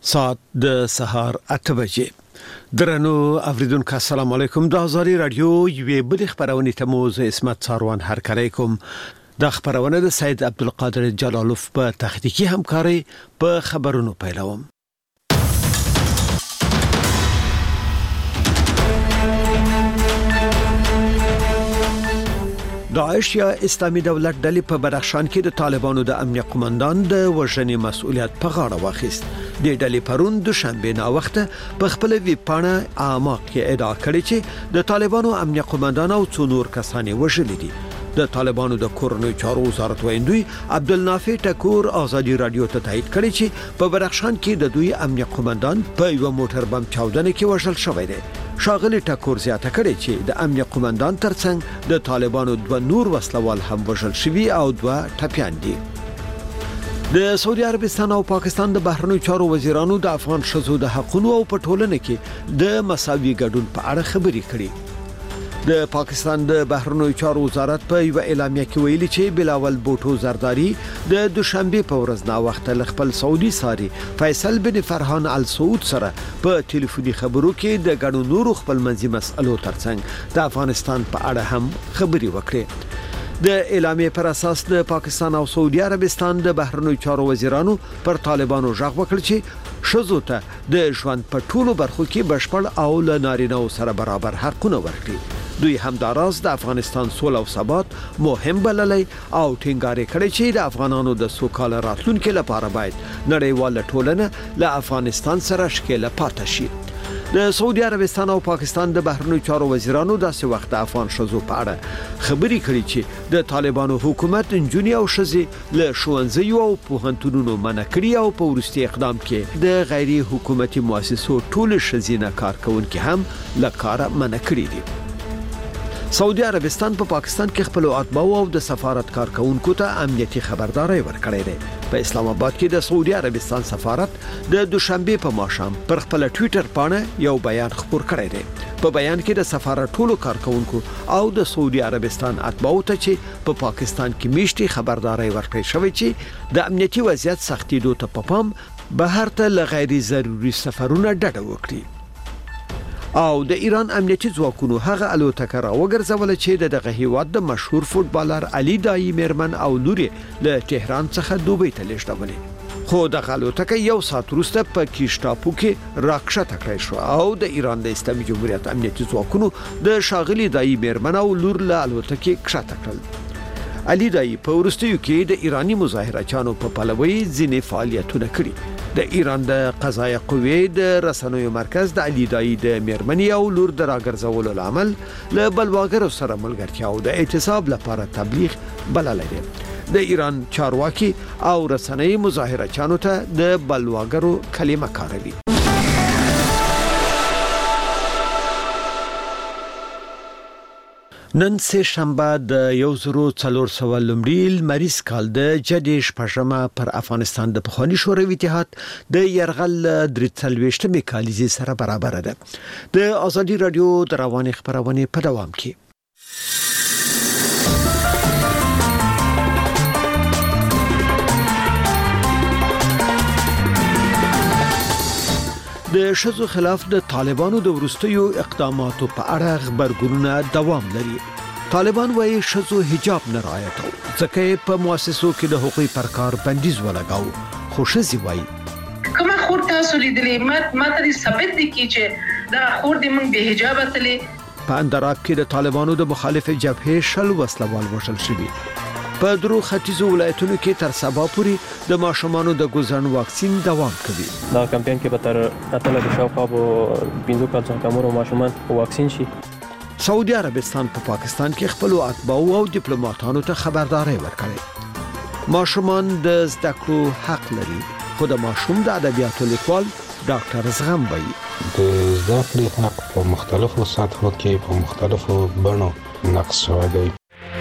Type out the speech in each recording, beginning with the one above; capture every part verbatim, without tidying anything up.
ساعت د سهار اته بجې. درنو اوریدونکو السلام علیکم. د ازادي رادیو یوې بل خبرونه ته مو زه اسمت ساروان هرکلی کوم. د خبرونه د سید عبدالقادر جلالوف په تخنیکی همکاري په خبرونو پیلوم. داعش یا اسلامي دولت ډلې په بدخشان کې د طالبانو د امنیه قومندان د وژنې مسؤلیت په غاړه واخیست. د ډلې پرون دوشنبه نا وخت په خپل ویب پاڼه اعماق کې ادعا کړې چې د طالبانو امنیه قومندان او څو نور کسان وژلي دي. د طالبانو د کورنۍ چارو وزارت ویندوی عبدالنافع ټکور ازادي رادیو ته تایید کړی چې په بدخشان کې د دوی امنیه قومندان په یو موټر بم چاودنه کې وژل شوی دی. شاغلی ټکور زیاته کړی چې د امنیه قومندان ترڅنګ د طالبانو دوه نور وسلوال هم وژل شوي او دوه ټپیان دي. د سعودي عربستان او پاکستان د بهرنیو چارو وزیرانو د افغان شذو د حقوقو او په ټولنه کې د مساوي ګډون په اړه خبرې کړې. د پاکستان د بهرنیو چارو وزارت په یو اعلامیه کې ویلي چې بلاول بوټو زرداری د دوشنبه په ورځ نا وخت خپل سعودي ساري فیصل بن فرحان ال سعود سره په ټلیفوني خبرو کې د ګڼو نورو خپل منځي مسئلو ترڅنګ د افغانستان په اړه هم خبرې وکړې. د اعلامیه پر اساس د پاکستان او سعودي عربستان د بهرنیو چارو وزیرانو پر طالبانو ژغ وکړ چې شذو ته د ژوند په ټولو برخو کې بشپړ او له نارینه‌و سره برابر حقونه ورکړي. دوی همداراز د افغانستان سوله او ثبات مهم بللی او ټینګار کړی چې د افغانانو د سوکاله راتلونکو لپاره باید نړیواله ټولنه له افغانستان سره شکیله پاتې شي. د سعودي عربستان او پاکستان د بهرنیو چارو وزیرانو داسې وخت د افغان شذو په اړه خبرې کړې چې د طالبانو حکومت انجونی او شذې له ښوونځیو او پوهنتونونو منع کړي او په وروستي اقدام کې د غیر حکومتي مؤسسو ټول شذینه کارکونکو هم له کاره منع کړي دي. سعودي عربستان په پا پاکستان کې خپل اتباع او د سفارت کارکونکو ته امنیتي خبرداري ورکړې ده. په اسلام آباد کې د سعودي عربستان سفارت د دوشنبه په ماښام پر خپل ټوئیټر باندې یو بیان خپور کړی دی. په بیان کې د سفارت ټولو کارکونکو او د سعودي عربستان اتباع ته چې په پا پاکستان کې میشتي خبرداري ورکړې شوې چې د امنیتي وضعیت سختیدو ته په پام بهر ته لغیر ضروري سفرونه ډډه وکړي. او د ایران امنیتي ځواکونو هغه الوتکه را وګرځول چې د دغه هیواد د مشهور فوټبالر علي دایی میرمن او لوري له تهران څخه دوبۍ ته لیږدولې. خو دغه الوتکه یو ساعت وروسته په کیشټاپو کې راکښته کړای شو او د ایران د اسلامي جمهوریت امنیتي ځواکونو د شاغلي دایی میرمن او لور له الوتکې کښته کړل. علي دایی په وروستیو کې د ایرانی مظاهرچیانو په پلوي ځینې فعالیتونه کړي. د ایران د قضایه قوې د رسنیو مرکز د علي دایی د میرمنې او لور د راګرځولو لامل له بلواګرو سره ملګرتیا او د اعتصاب لپاره تبلیغ بللی دی. د ایران چارواکي او رسنۍ مظاهرچیانو ته د بلواګرو کلمه کاروي. نن سه شنبه د یو زرو څلور سوه لومړي لمریز کال د جدي شپږمه پر افغانستان د پخوانی شوروي اتحاد د يرغل درې څلوېښتمې کالیزې سره برابر ده. د ازادي رادیو د رواني خبرونه په دوام کې. د شذو خلاف د طالبانو د ورستیو اقداماتو په اړه خبرګونونه دوام لري. طالبان وايي شذو حجاب نه رعایتو ځکه په مؤسسو کې د حقوقي پرکار بندیز ولګاو. خو شذي وايي کومه خور تاسو لیدلې ما ما ته ثابت دي چې دا خور دې موږ به حجاب اتلې. په اندراب کې د طالبانو د مخالف جبهې شل وسلوال وشل شوي. په درو ختیځو ولایتونو کې تر سبا پورې د ماشومانو د ګوزن واکسین دوام کوي. دا کمپاین کې به تر اتلس شاوخوا به پنځه کال څخه کمرو ماشومان واکسین شي. سعودي عربستان په پا پاکستان کې خپل اتباع او ډیپلوماټانو ته خبرداري ورکړي. ماشومان د زده کړو حق لري. خو د ماشوم د ادبیاتو لیکوال ډاکټر زغم وایي د زده کړې حق په مختلفو سطحو کې په مختلفو بڼو نقض شوی دی.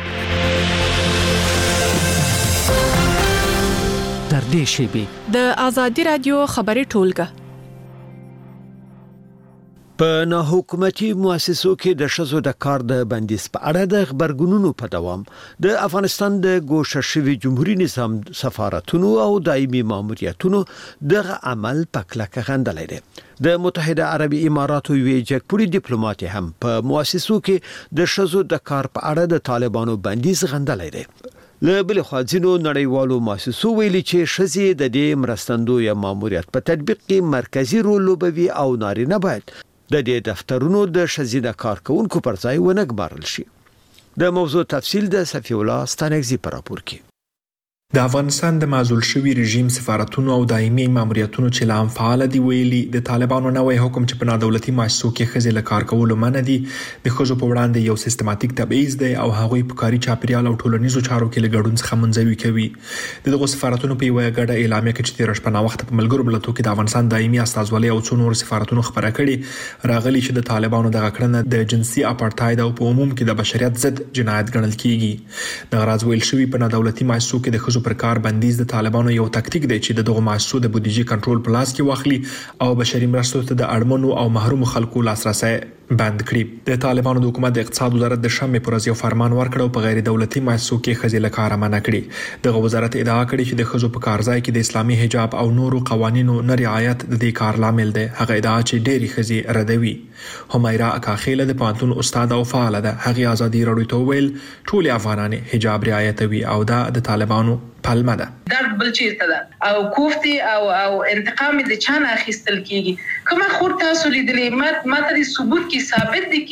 تر دې شیبې د ازادي رادیو خبري ټولګه په ناحکومتي مؤسسو کې د شذو د کار د بندیز په اړه د خبرګونونو په دوام د افغانستان د ګوښه شوي جمهوریت نظام سفارتونو او دایمي ماموریتونو د عمل په کلکه غندلې ده د متحده عربي اماراتو وی جګپوري ډیپلوماټ هم په مؤسسو کې د شذو د کار په اړه د طالبانو بندیز غندلې ده له بل خوا ځینو نړیوالو مؤسسو ویلي چې ښځې د دې مرستندوی ماموریت په تطبیق کې مرکزی رول لوبوي او نارینه باید د دې دفترونو د ښځینه کارکونکو پر ځای ونه ګمارل شي. د موضوع تفصیل د صفی الله ستانکزی پر راپور کې. د افغانستان د معزول شوي رژیم سفارتونو او دایمي ماموریتونو چې لام فعال دي ویلي د طالبانو نوې حکم چې په نادولتي مؤسسو کې ښځې له کار کولو منع دي د ښځو په وړاندې یو سیستماتیک تبعیض دی او هغوی په کاري چاپیریال او ټولنیزو چارو کې له ګډون څخه منځوي کوي. د دغو سفارتونو په یوه ګډه اعلامیه کې چې تېره شپه ناوخته په ملګرو ملتونو کې د افغانستان دایمي استازولۍ او څو نور سفارتونو خبره کړې راغلي چې د طالبانو دغه کړنه د جنسي اپارټاید او په عموم کې د بشریت ضد جنایت ګڼل کیږي. د غراض ویل شوی په نادولتي مؤسسو کې د ښځو پر کار بندیز د طالبانو یو تاکتیک دی چې د دغو مؤسسو د بودیجې کنټرول په لاس کې واخلي او بشري مرستو ته د اړمنو او محروم خلکو لاسرسي بند کړي. د طالبانو د حکومت د اقتصاد وزارت د شنبه پر ورځ یو فرمان ورکړ او په غیر دولتي مؤسسو کې ښځې له کاره منع کړي. دغه وزارت ادعا کړې چې د ښځو په کارځای کې د اسلامي حجاب او نورو قوانینو نه رعایت د دې کار لامل دی. هغه ادعا چې ډېری ښځې ردوي. همیرا اکاخیله د پانتون استاد او فعال ده. هغه ازادي راډیو ته ویل ټول افغانان حجاب رعایتوي او دا د طالبانو پلمه ده. درد بل چیرته ده او کوفتي او او انتقام د چانه اخیستل کیږي. کومه خور تاسو لیدلې ما ما ته ثبوت کې ثابت دي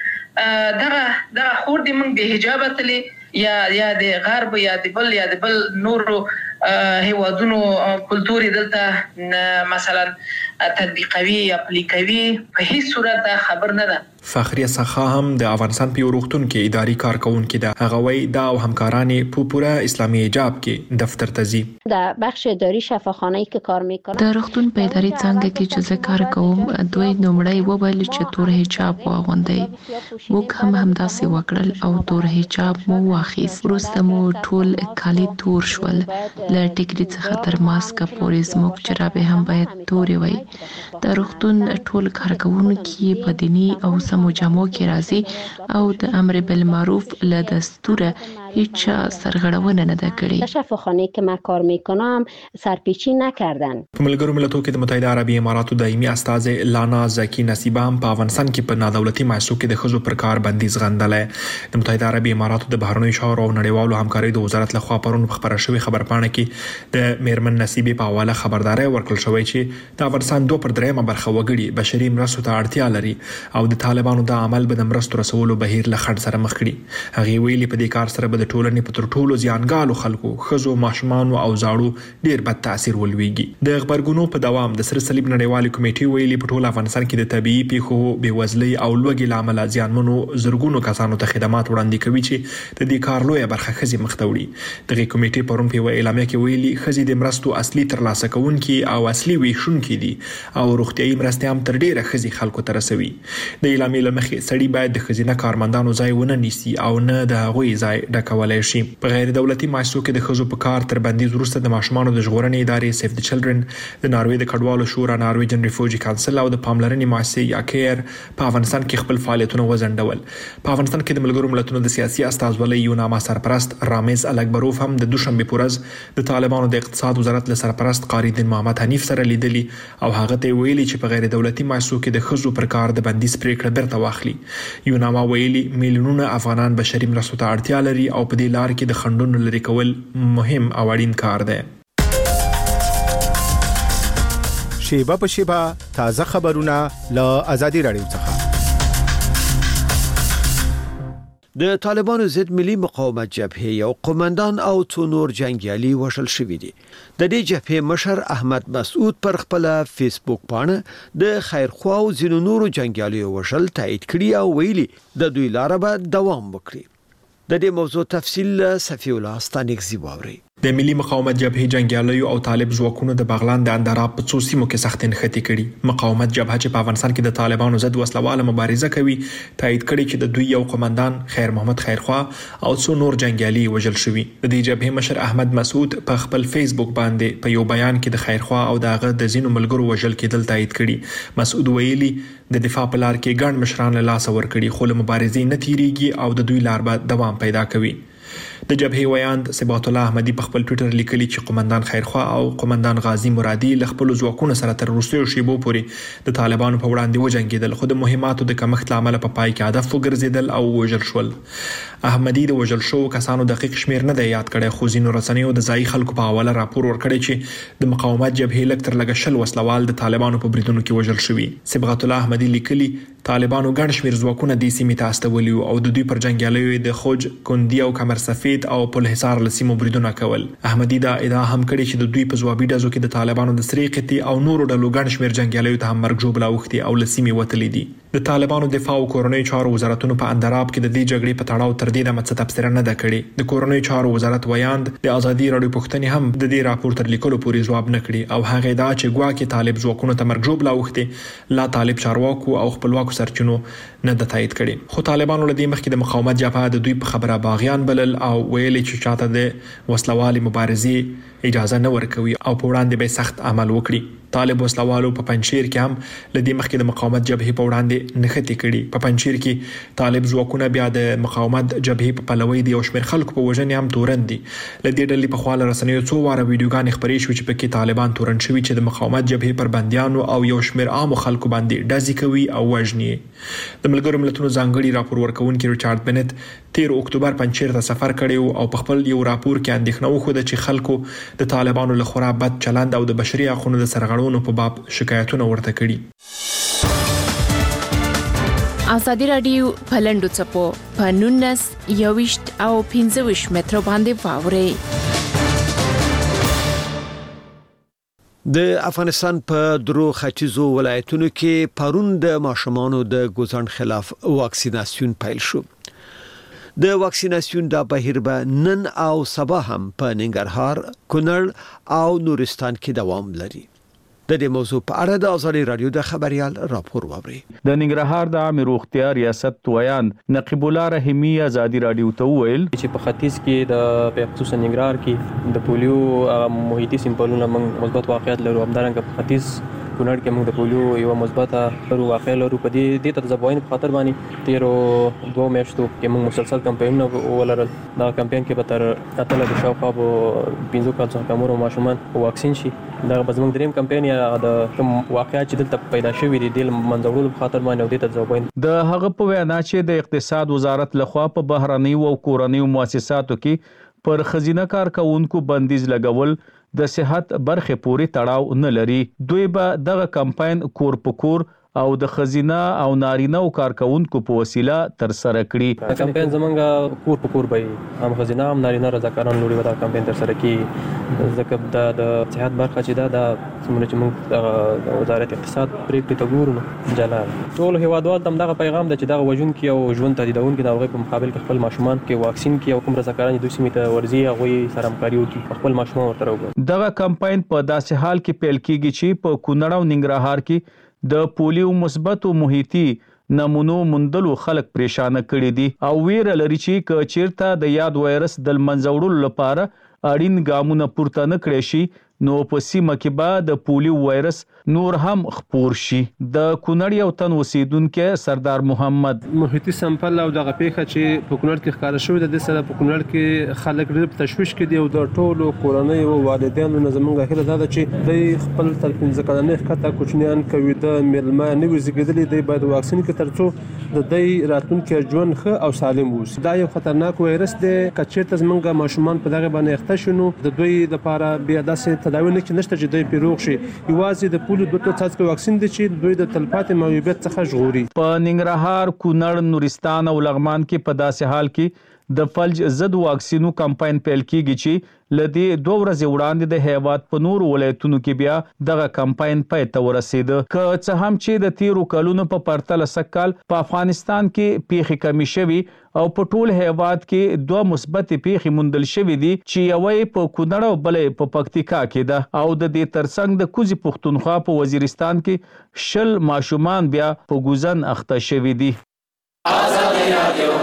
چې دغه دغه خور د من به حجاب تلې یا یا د غرب یا د بل یا د بل نورو هیوادونو کلتوري دلته مثلا تطبیقوي یا اپلیکوي په هیڅ صورت خبر نه ده. فخریه سخا هم د افغانستان په روغتون کې اداري کارکونکو ده. هغه وایي دا او همکاران په پوره اسلامي حجاب کې دفتر ته ځي. در بخش اداری شفاخانه‌ای که کار میکنم در روغتون په اداري څنګه کې چې زه کار کوم دوی نومړی وویل چې تور حجاب واغوندئ. موږ هم همداسې وکړل او تور حجاب مو واخیست. وروسته مو ټول کالي تور شول له ټیکري څخه تر ماسک پورې زموږ جرابې هم باید تورې وي. د روغتون ټول کارکونکي په دیني او سمو جامو کې راځي او د امر بالمعروف له دستور هیچ سرغړونه نه ده کړې. شفاخانه که من کار میکنم سرپیچی نکردن. په ملګرو ملتونو کې د متحده عربي اماراتو دایمي استازه لانا زکی نصیبه هم په افغانستان کې په نادولتي مؤسسو کې د ښځو پر کار بندیز غندلې. د متحده عربي اماراتو د بهرنیو چارو او نړیوالو همکارۍ د وزارت لخوا پرون په خبره شوې خبرپاڼه کې د میرمن نصیبه په حواله خبرداري ورکړل شوې چې د افغانستان دوه پر درېمه برخه وګړي بشري مرستو ته اړتیا لري او د طالبانو د عمل به د مرستو رسولو بهیر له خنډ سره مخ کړي. هغه ویلي په دې کار سره د ټولنې په تر ټولو زیانګالو خلکو ښځو ماشومان او زاړو ډیر بد تاثیر ولويږي. د خبرګونو په دوام د سر صلیب نړیوالې کمیټې ویلي په ټول افغانستان کې د طبيعي پیښو بېوزلۍ او لوږې لامل زیانمنو زرګونو کسانو ته خدمات وړاندې کوي چې د دې کار لویه برخه ښځې مخ ته وړي. دغه کمیټې پرون په یوه اعلامیه کې ویلي ښځې د مرستو اصلي ترلاسه کوونکي او اصلي ویشونکي دي او روغتیايي مرستې هم تر ډیره ښځې خلکو ته رسوي. د اعلامیې له مخې سړي باید د ښځینه کارمندانو ځای ونه نیسي او نه د هغوی ځای ډکولی شي. په غیر دولتي مؤسسو کې د ښځو په کار تر بندیز وروسته د ماشومانو د ژغورنې ادارې سیف د چلډرن د ناروې د کډوالو شورا نارویجن ریفوجي کانسل او د پاملرنې مؤسسې یا کیر په افغانستان کې خپل فعالیتونه وځنډول. په افغانستان کې د ملګرو ملتونو د سیاسي استازولۍ یوناما سرپرست رامز الکبروف هم د دوشنبه په ورځ د طالبانو د اقتصاد وزارت له سرپرست قاری الدین محمد حنیف سره لیدلی او هغه ته ویلي چې په غیر دولتي مؤسسو کې د ښځو پر کار د بندیز پریکړه بیرته واخلي. یوناما ویلي میلیونونه افغانان بشري مرستو ته اړتیا لري او په دې لار کې د خنډونو لري کول مهم او اړین کار دی. شیبه په شیبه تازه خبرونه له آزادي راډیو څخه. د طالبانو ضد ملي مقاومت جبهه یو قومندان او څو نور جنگیالي وشل شوی دي. د دې جبهه مشر احمد مسعود پر خپل فیسبوک باندې د خیرخوا او ځینو نورو جنگیالي وشل تایید کړی او ویلي د دوی لار به دوام وکړي. د دې موضوع تفصیل صفی الله ستانکزی واوري. د ملي مقاومت جبهې جنگیالیو او طالب ځواکونو د بغلان د اندراب په څو سیمو کې سخت نښتې کړي. مقاومت جبهه چې په افغانستان کې د طالبانو ضد وسلواله مبارزه کوي تایید کړي چې د دوی یو قومندان خیر محمد خیرخوا او څو نور جنگیالي وژل شوي. د دې جبهې مشر احمد مسعود په خپل فیسبوک باندې په یو بیان کې د خیرخوا او دغه د زینو ملګرو وژل کېدل تایید کړي. مسعود ویلي د دفاع په لار کې ګڼ مشران له لاسه ورکړي خو له مبارزې نه تیریږي او د دوی لار به دوام پیدا کوي. د جبهې ویاند صبغت الله احمدي په خپل ټوئیټر لیکلي چې قومندان خیرخوا او قومندان غازی مرادي له خپل ځواکونو سره تر وروستیو شیبو پورې د طالبانو په وړاندې وجنګېدل خو د مهماتو د کمښت لامل په پای کې هدف وګرځیدل او وژل شول. احمدي د وژل شوو کسانو دقیق شمیر نه دی یاد کړی خو ځینو رسنیو د ځایي خلکو په حواله راپور ورکړی چې د مقاومت جبهې لږ تر لږه شل وسلوال د طالبانو په بریدونو کې وژل شوي. صبغت الله احمدي لیکلي طالبانو ګڼ شمیر ځواکونه د سیمې ته استولي او د دوی پر جنگیالیو د خوج کندي او کمر سفید او پل حصار له سیمو بریدونه کول. احمدي دا ادعا هم کړې چې د دوی په ځوابي ډزو کې د طالبانو د سرې قطې او نورو ډلو ګڼ شمیر جنگیالیو ته هم مرګ ژوبله اوښتي او له سیمې وتلي دي. د طالبانو دفاع او کورنۍ چارو وزارتونو په اندراب کې د دې جګړې په تړاو تر دې دمه څه تبصره نه ده کړې. د کورنۍ چارو وزارت ویاند د ازادي راډیو پوښتنې هم د دې راپور تر لیکلو پورې ځواب نه کړي او هغه دا چې ګواکې طالب ځواکونو ته مرګ ژوبله اوښتي لا طالب چارواکو او خپلواکو سرچینو نه د تایید کړي. خو طالبانو له دې مخکې د مقاومت جبهه د دوی په خبره باغیان بلل او ویلي چې چاته د وسلوالي مبارزې اجازه نه ورکوي او په وړاندې به سخت عمل وکړي. طالب وسلوالو په پنځیر کې هم لدې مخکې د مقاومت جبهې په وړاندې نښتې کړي. په پنځیر کې طالب ځواکونه بیا د مقاومت جبهې په پلوي دي او شمېر خلکو په وژنې هم تورن دي. لدې ډلې په خواله رسنیو څو واره ویډیوګانې خپرې شوې چې پکې طالبان تورن شوي چې د مقاومت جبهې پر بندیانو او یو شمېر عامو خلکو باندې ډزې کوي او وژني. د ملګرو ملتونو ځانګړي راپور ورکوونکي ریچارډ بنت تیر اکتوبر پنځیر ته سفر کړی او په خپل یو راپور کې اندېښنه وښوده چې خلکو د طالبانو له خورا بد چلند او د بشري حقوقو د سرغړونو په باب شکایتونه ورته کړي. ازادي راډیو پلندو چپو په نونس یوشت او پنځوش متر باندې واوري. د افغانستان په درو ختیځو ولایتونو کې پرون د ماشومانو د ګوزن خلاف واکسیناسیون پیل شو. د واکسیناسیون د بهیر به نن او سبا هم په ننګرهار، کونړ او نورستان کې دوام لري. د دې موضوع په اړه د ازادي رادیو د خبريال راپور واوري. د ننګرهار د عامه روغتیا ریاست ویان نقیب الله رحیمی ازادي رادیو ته ویل چې په ختیځ کې د په خصوص ننګرهار کې د پولیو محیطي سیمپلونه موږ مثبت واقعیت لرو. همدارنګه په ختیځ کونړ کې موږ د پولیو یو مثبته واقعه لرو. په دې د تجربوین په خاطر باندې تیرو دوه میاشتو کې موږ مسلسل کمپاینونه ولرل. دا کمپاین کې به تر اتل د شاوخوا پنځه کال څخه کمور او ماشومان واکسین شي. دا به زموږ دریم کمپاین یا د کوم واقعیت چې دلته پیدا شوی دی د منځوړلو په خاطر باندې د تجربوین د هغه په وینا چې د اقتصاد وزارت لخوا په بهرنۍ او کورنۍ مؤسساتو کې پر خزینه کارکونکو بندیز لګول د صحت برخه پوری تړاو نه لري. دوی به دغه کمپاین کور په کور او د خزینه او نارینه او کارکونکو په وسیله تر سره کړي. کمپاین زمونږ کور په کور به هم خزینه هم نارینه رضاکاران لوري ودا کمپاین تر سره کړي. ځکه د صحت برخه چې دا د څومره چې موږ د وزارت اقتصاد پریکړې ته ګورو جلا ټول هیوادوال دم دغه پیغام د چې دغه وژن کې او ژوند تهدیدون کې د هغه په مقابل کې خپل ماشومان کې واکسین کې او کوم رضاکاران دوی سیمه ته ورزي هغه سره همکاري وکړي خپل ماشومان ورته وګوري. دغه کمپاین په داسې حال کې پیل کیږي چې په کونړ او ننګرهار کې د پولیو مثبتو محیطي نمونو مندلو خلک پریشان کړي دي او ویره لري چې ک چیرته د یاد وایرس د منځوړلو لپاره اړین ګامونه پورته نه کړي شي نو په سیمه کې به د پولیو وایرس نور هم خپور شي. د کونړ یو تن اوسیدونکو سردار محمد محیطي سمپل او دغه پیښه چې په کونړ کې ښکار شوې ده د سره په کونړ کې خلک ډېر تشویش کې دي او د ټولو کورنۍ او والدینو نه زموږ هیله ده چې د خپل تر پنځه کلنې ښکته کوچنیان کوي د میلمه نه وي زیږیدلي دی باید واکسین کې ترڅو د دې راتلونکي ژوند ښه او سالم وي. دا یو خطرناک وایرس دی که چېرته زموږ ماشومان په دغه باندې اخته شي نو د دوی لپاره بیا داسې تداوی نه نشته چې دوی پیروغ شي. یوازې د پولیو دوه څاڅکي واکسین دی چې دوی د تلپاتې معیوبیت څخه ژغوري. په ننګرهار، کونړ، نورستان او لغمان کې په داسې حال کې د فلج ضد واکسینو کمپاین پیل کیږي چې لدی دوه ورځې وړاندې د هیواد په نور ولایتونو کې بیا دغه کمپاین پای ته ورسید. که څه هم چې د تیرو کلونو په پرتله سکهال په افغانستان کې پیښې کمی شوي او په ټول هیواد کې دوه مثبت پیښې موندل شوې دي چې یوې په کونړ او بلې په پکتیکا کې ده او د دې ترڅنګ د کوزي پښتونخوا په وزیرستان کې شل ماشومان بیا په ګوزن اخته شوي دي. آزادي رادیو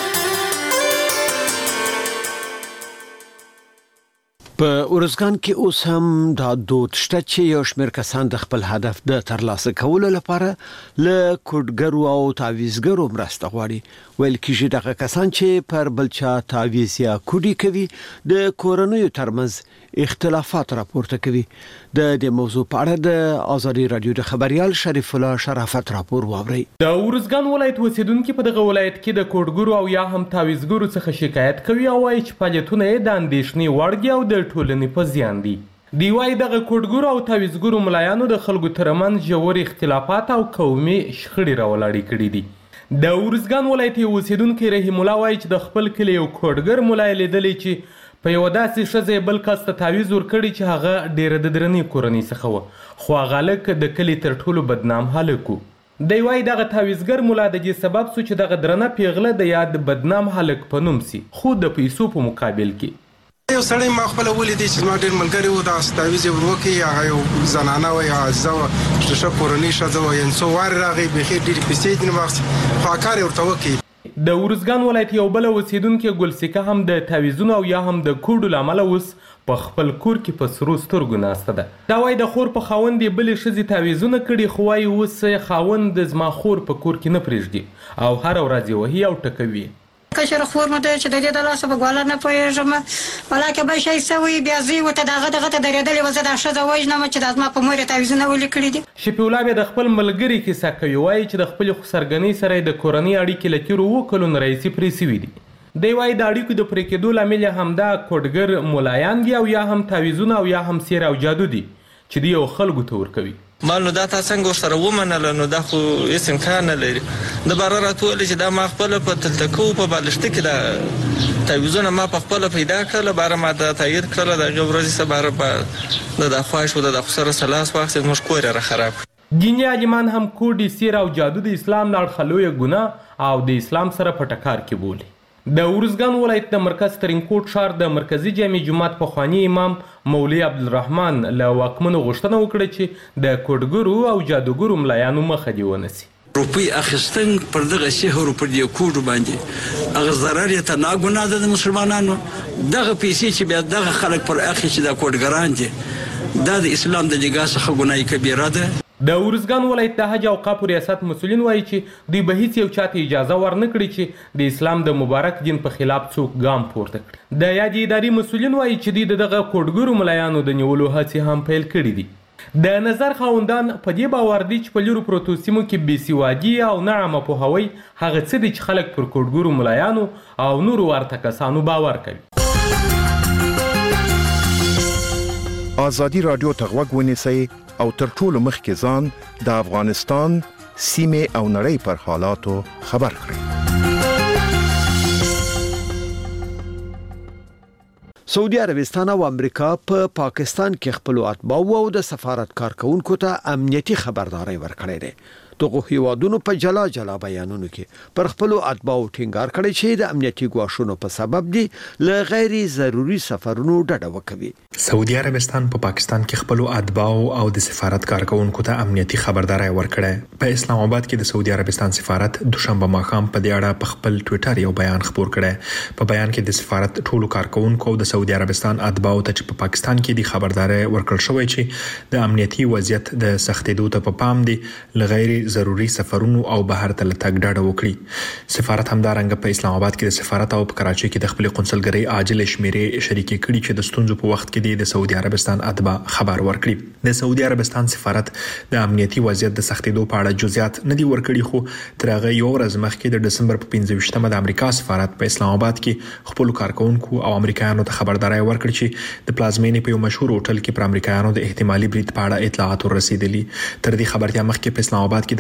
په ورزګان کې اوس هم دا دود شته چې یو شمېر کسان د خپل هدف د ترلاسه کولو لپاره له کوډګرو او تعویزګرو مرسته غواړي. ویل کېږي دغه کسان چې پر بلچا تعویز یا کوډي کوي د کورنیو ترمنځ اختلافات راپورته کوي. د دې موضوع په اړه د آزادي رادیو د خبريال شریف الله شرافت راپور واوري. د ورزګان ولایت اوسیدونکو په دغه ولایت کې د کوډګرو او یا هم تعویزګرو څخه شکایت کوي او وايي چې فعالیتونه یې د اندېښنې وړ دي او د ټولنې په زیان دي. دی وايي دغه کوډګرو او تعویزګرو ملایانو د خلکو ترمنځ ژور اختلافات او قومي شخړې راولاړې کړې دي. د ورزګان ولایت اوسیدونکو رحیم الله وايي چې د خپل کلی یو کوډګر ملای لیدلې چې په یو داسې ښځې بل کس ته تعویز ورکړي چې هغه ډېره د درنې کورنۍ څخه وه خو هغه هلک د کلي تر ټولو بدنام هلک و. دی وايي دغه تعویزګر ملا د دې سبب سو چې دغه درنه پیغله د یاد بدنام هلک په نوم سي خو د پیسو په مقابل کې یو سړی ما خپل ولیدي چې ما ډېر ملګری و دا تعویز یې ورکړي هغه یو زنانه وه یا عزیزه وه چې ښه کورنۍ ښځه وه یعنې څو وارې راغی بیخي ډېرې پیسې یې ځینې واخیستې خو کار یې ورته وکړي. د ورزګان ولایت یو بل اوسیدونکو ګلسیکه هم د تعویزونو او یا هم د کوډو لامل اوس په خپل کور کې په سرو سترګو ناسته ده. دا وايي د خور په خاوند یې بلې ښځې تعویزونه کړي خو وايي اوس خاوند زما خور په کور کې نه پرېږدي او هره ورځ یې وهي او ټکوي. کشر خور مده چې د دې د لاسه په ګواله نه پوهېږم ولاکه به شی سوی بیا زوی ورته دغه دغه ته درېدلې وه زه دا ښځه وژنم چې دا زما په مور یې تعویزونه ولیکلي دي. شفیع الله بیا د خپل ملګري کیسه کوي وایي چې د خپلې خسرګنۍ سره یې د کورنۍ اړیکې له تېرو اووه کلونو راهیسې پرې سوي دي. دی وايي د اړیکو د پرې کېدو لامل یې همدا کوډګر ملایان دي او یا هم تعویزونه او یا هم سیر او جادو دي چې دوی یو خلکو ته ورکوي. مال نو دا تا څنګه ورسره ومنله نو دا خو هېڅ امکان نه لري. د باره راته وویل چې دا ما خپله په تلتکو په بالښته کې دا تعویزونه ما په خپله پیدا کړله باره ما دا تایید کړله د هغې ورځې څه باره به د دا خواهش و د دا خو سره څه لاس واخیست زموږ کور یې راخراب کړ. دیني عالمان هم کوډي سیر او جادو د اسلام له اړخه لویه ګناه او د اسلام سره په ټکر کې بولي. د ورزګان ولایت د مرکز ترینکوټ ښار د مرکزي جامع جومات پخواني امام مولوي عبدالرحمن له واکمنو غوښتنه وکړه چې د کوډګرو او جادوګرو ملایانو مخه دې ونیسي. روپۍ اخیستن پر دغه سحر او پر دې کوډو باندې هغه ضرر یې ته ناګناه ده د مسلمانانو. دغه پیسې چې بیا دغه خلک پر اخی چې دا کوډګران دي دا د اسلام د نګاه څخه ګناه کبیره ده. د ورزګان ولایت د حج او اوقاف ریاست مسؤلین وایي چې دوی به هیڅ یو چاته اجازه ورنه کړي چې د اسلام د مبارک دین په خلاف څوک ګام پورته کړي. د یادې ادارې مسؤلین وایي چې دوی دغه کوډګرو ملایانو د نیولو هڅې هم پیل کړي دي. د نظر خاوندان په دې باور دي چې په لیرو پروتو سیمو کې بې سوادي او ناعامه پوهاوی هغه څه دي چې خلک پر کوډګرو ملایانو او نورو ورته کسانو باور کوي. آزادي رادیو ته غوږ ونیسئ او تر ټولو مخکې ځان د افغانستان سیمې او نړۍ پر حالاتو خبر کړئ. سعودي عربستان او امریکا په پا پاکستان کې خپل اتباع او د سفارت کارکونکو ته امنیتي خبرداري ورکړې ده. دغه هیوادونو په جلا جلا بیانونو کې پر خپل اتباع ټینګار کړی چې د امنیتي ګواښونو په سبب دي ل غیر ضروري سفرونو ډډه وکوي. سعودي عربستان په پا پاکستان کې خپل اتباع او د سفارت کارکونکو ته امنیتي خبرداري ورکړه. په اسلام آباد کې د سعودي عربستان سفارت دوشنبه ماښام په دې اړه په خپل ټوئیټر یو بیان خپور کړی. په بیان کې د سفارت ټولو کارکونکو د سعودي عربستان اتباع ته چې په پاکستان کې د خبرداري ورکړل شوی چې د امنیتي وضعیت د سختېدو ته په پام دي ل غیر ضروري سفرونو او بهر ته لټګ ډاډه وکړي. سفارت همدارنګه په اسلام آباد کې د سفارت او په کراچي کې د خپل قونسلګرۍ عاجل شمیرې شریکې کړي چې د ستونزو په وخت کې د سعودي عربستان اتباع خبر ورکړي. د سعودي عربستان سفارت د امنیتي وضعیت د سختېدو په اړه جزئیات نه دي ورکړي خو تر هغه یو ورځ مخکې د دسمبر په پنځه ویشتمه د امریکا سفارت په اسلام آباد کې خپل کارکونکو او امریکایانو ته خبرداري ورکړي چې د پلازمینې په یو مشهور هوټل کې پر امریکایانو د احتمالي برید په اړه اطلاعات ورسېدلي. تر دې خبرتیا مخکې په اسلام آباد کې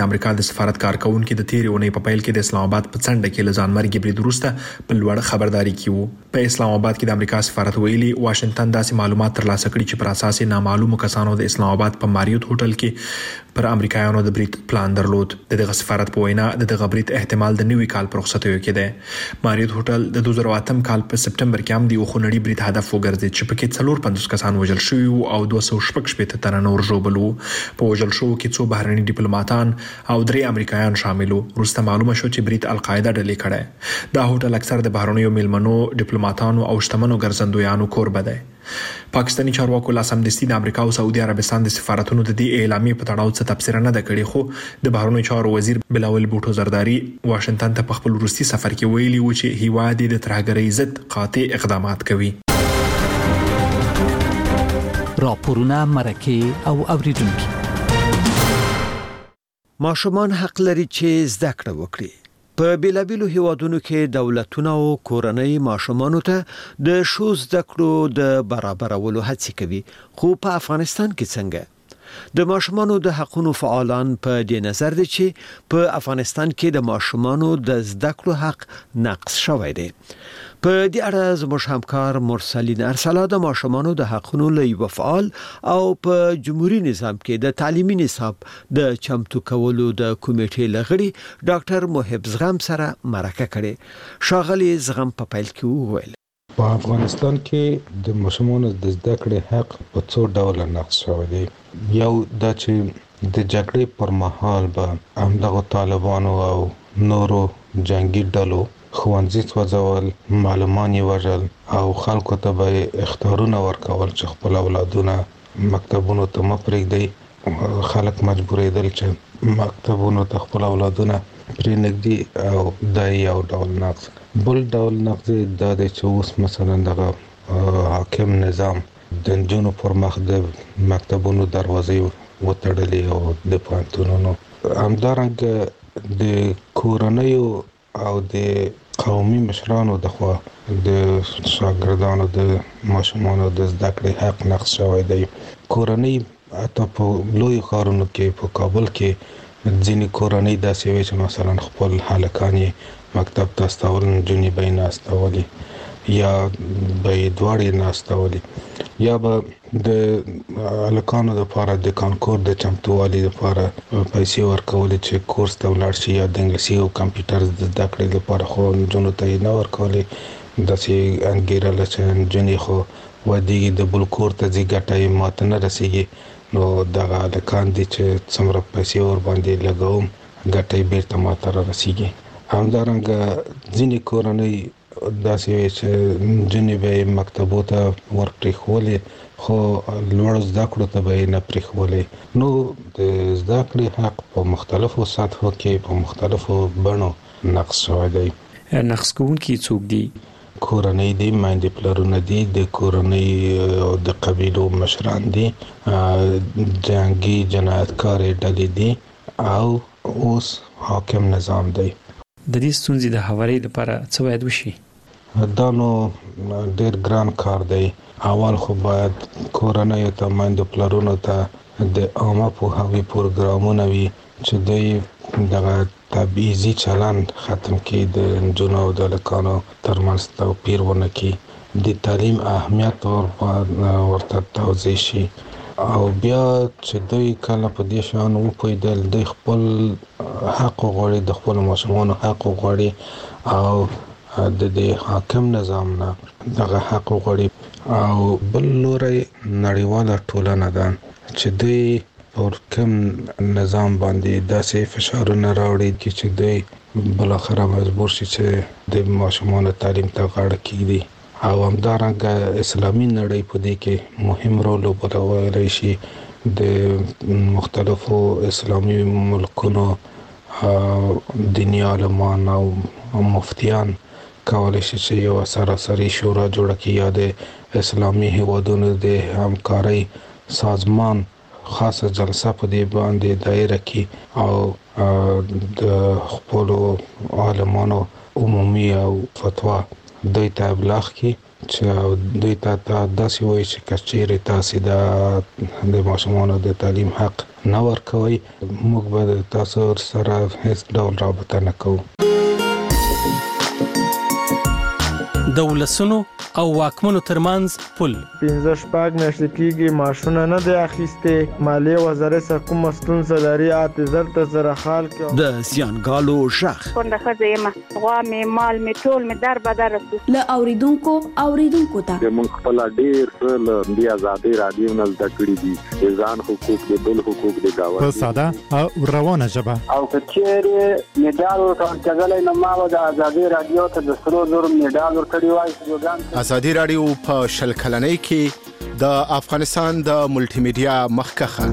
کې د امریکا د سفارت کارکونکو د تیرې اونۍ په پیل کې د اسلام آباد په څنډه کې لزان مرګ برید وروسته په لوړ خبرداري کې وو. په اسلام آباد کې د امریکا سفارت ویلي واشنگټن داسې معلومات ترلاسه کړي چې پر اساس نامعلومو کسانو د اسلام آباد په ماریوت هوټل کې پر امریکایانو د برید پلان درلود. دغه سفارت په وینا د دغه برید احتمال د نوي کال پر رخصتیو کې دی. ماریوت هوټل د دوه زره اتم کال په سپټمبر کې هم د خونړي برید هدف وګرځید چې پکې څلور پنځوس کسان وژل شوي او دوه سوه شپږ شپېته تنه نور ژوبل وو. په وژل شوو کې څو بهرني ډیپلوماټان او درې امریکایان شامل وو. وروسته معلومه شو چې برید القاعده ډلې کړی. دا هوټل اکثر د بهرنیو میلمنو ډیپلوماټانو او شتمنو ګرځندویانو کوربه دی. پاکستاني چارواکو لا سمدستي د امریکا او سعودي عربستان د سفارتونو د دې اعلامیې په تړاو څه تفسیر نه ده کړې، خو د بهرنیو چارو وزیر بلاول بوټو زرداری واشنگټن ته په خپل وروستي سفر کې ویلي و چې هیواد د ترهګرۍ ضد قاطع اقدامات کوي. راپورونه مرکه او اوریدونکو. ماشومان حق لري چې زده کړه وکړي. په بیلابیلو هیوادونو کې دولتونه او کورنۍ ماشومانو ته د شو زده کړو د برابرولو هڅې کوي، خو په افغانستان کې څنګه؟ د ماشومانو د حقوقو فعالان په دې نظر دي چې په افغانستان کې د ماشومانو د زده کړو حق نقض شوی دی. په دې اړه زموږ همکار مرسلین ارسلا د ماشومانو د حقوقو لوی فعال او په جمهوریت نظام کې د تعلیمي نصاب د چمتو کولو د کمیټې لغړي ډاکټر محب زغم سره مرکه کړي. شاغلي زغم په پیل کې وویل په افغانستان کې د ماشومانو د زده کړې حق په څو ډول نقض شوی دی. یو دا چې د جګړې پر مهال به همدغه طالبانو او نورو جنگي ډلو خوانځي سوځول، معلمان یې وژل او خلکو ته به اختیارونه ورکول چې خپل اولادونه مکتبونو ته مه پرېږدي. خلک مجبورېدل چې مکتبونو ته خپل اولادونه پرېنږدي او دا یو ډول نقض. بل ډول نقض دا دی چې اوس مثلا دغه حاکم نظام د نجونو پر مخ د مکتبونو دروازې وتړلې او د پوهنتونونو همدارنګه د کورنیو او د قومي مشرانو د خوا د شاګردانو د ماشومانو د زده کړې حق نقض شوی دی. کورنۍ حتی په لوی ښارونو کې په کابل کې ځینې کورنۍ داسې وي چې مثلا خپل هلکان یې مکتب ته استول، نجونې به یې نه استولي یا به یې دواړې نه استولي، یا به د هلکانو لپاره د کانکور د چمتووالي لپاره پیسې ورکولې چې کورس ته ولاړ شي یا د انګلیسي او کمپیوټر د زده کړې لپاره، خو نجونو ته یې نه ورکولې. داسې انګېرله چې نجونې خو ودیږي د بل کور ته ځي، ګټه یې ماته نه رسېږي، نو دغه هلکان دي چې څومره پیسې ورباندې لګوم ګټه یې بیرته ماته را رسېږي. همدارنګه ځینې کورنۍ داسې وي چې نجونې به یې مکتبو ته ورپرېښولې خو لوړو زده کړو ته به یې نه پرېښولې. نو د زده کړې حق په مختلفو سطحو کې په مختلفو بڼو نقض شوی دی. نقض کوونکي څوک دي؟ کورنۍ دي، میندې پلرونه دي، د کورنۍ او د قبیلو مشران دي، جنګي جنایتکارې ډلې دي او اوس حاکم نظام دی. د دې ستونزې د هواري لپاره څه باید وشي؟ دا نو ډېر ګران کار دی. اول خو باید کورنۍ ته میندو پلرونو ته د عامه پوهاوي پروګرامونه وي چې دوی دغه تبعیضي چلند ختم کړي، د نجونو او د هلکانو ترمنځ توپیر ونه کړي، د تعلیم اهمیت ورته توضیح شي، او بیا چې دوی کله په دې شان وپوهېدل دوی خپل حق وغواړي، د خپلو ماشومانو حق وغواړي او د دې حاکم نظام نه دغه حق وغواړي. او بل لوري نړیواله ټولنه ده چې دوی پر کوم نظام باندې داسې فشارونه راوړي چې دوی بلاخره مجبور شي چې د ماشومانو تعلیم ته غاړه کېږدي. او همدارنګه اسلامي نړۍ په دې کې مهم رول ولوبولی شي. د مختلفو اسلامي ملکونو دیني عالمان او مفتیان کولی شي چې یو سراسري شورا جوړه کړي یا د اسلامي هیوادونو د همکارۍ سازمان خاصه جلسه په دې باندې دایره کړي او د خپلو عالمانو عمومي او فتوا دوی ته ابلاغ کړي چې دوی ته داسې وایي چې که چیرې تاسې د ماشومانو د تعلیم حق نه ورکوي موږ به تاسو سره هیڅ ډول رابطه نه کوو. د ولسونو او واکمنو ترمنځ پل پنځه شپږ میاشتې کېږي ماشونه نه دی اخیستې. مالیې وزارت څخه کومه ستونزه لري اته زر ته زره خال کې د زیانګالو ژغ کونډه ښځه یم، غوا مې مال مې ټول مې در بدر رسو له اوریدونکو اوریدونکو ته موږ خپل ډیر څه له دې آزادۍ رادیو نه زده کړي دي، ځان حقوق دي بل حقوق دي گاوه په ساده او روانه ژبه. او کچېره میډال ورکړل کېدلای نو ما د آزادۍ رادیو ته د سرو زر میډال ورکړی وای. آزادي رادیو په شل کلنۍ کې د افغانستان د ملټي میډیا مخکخه.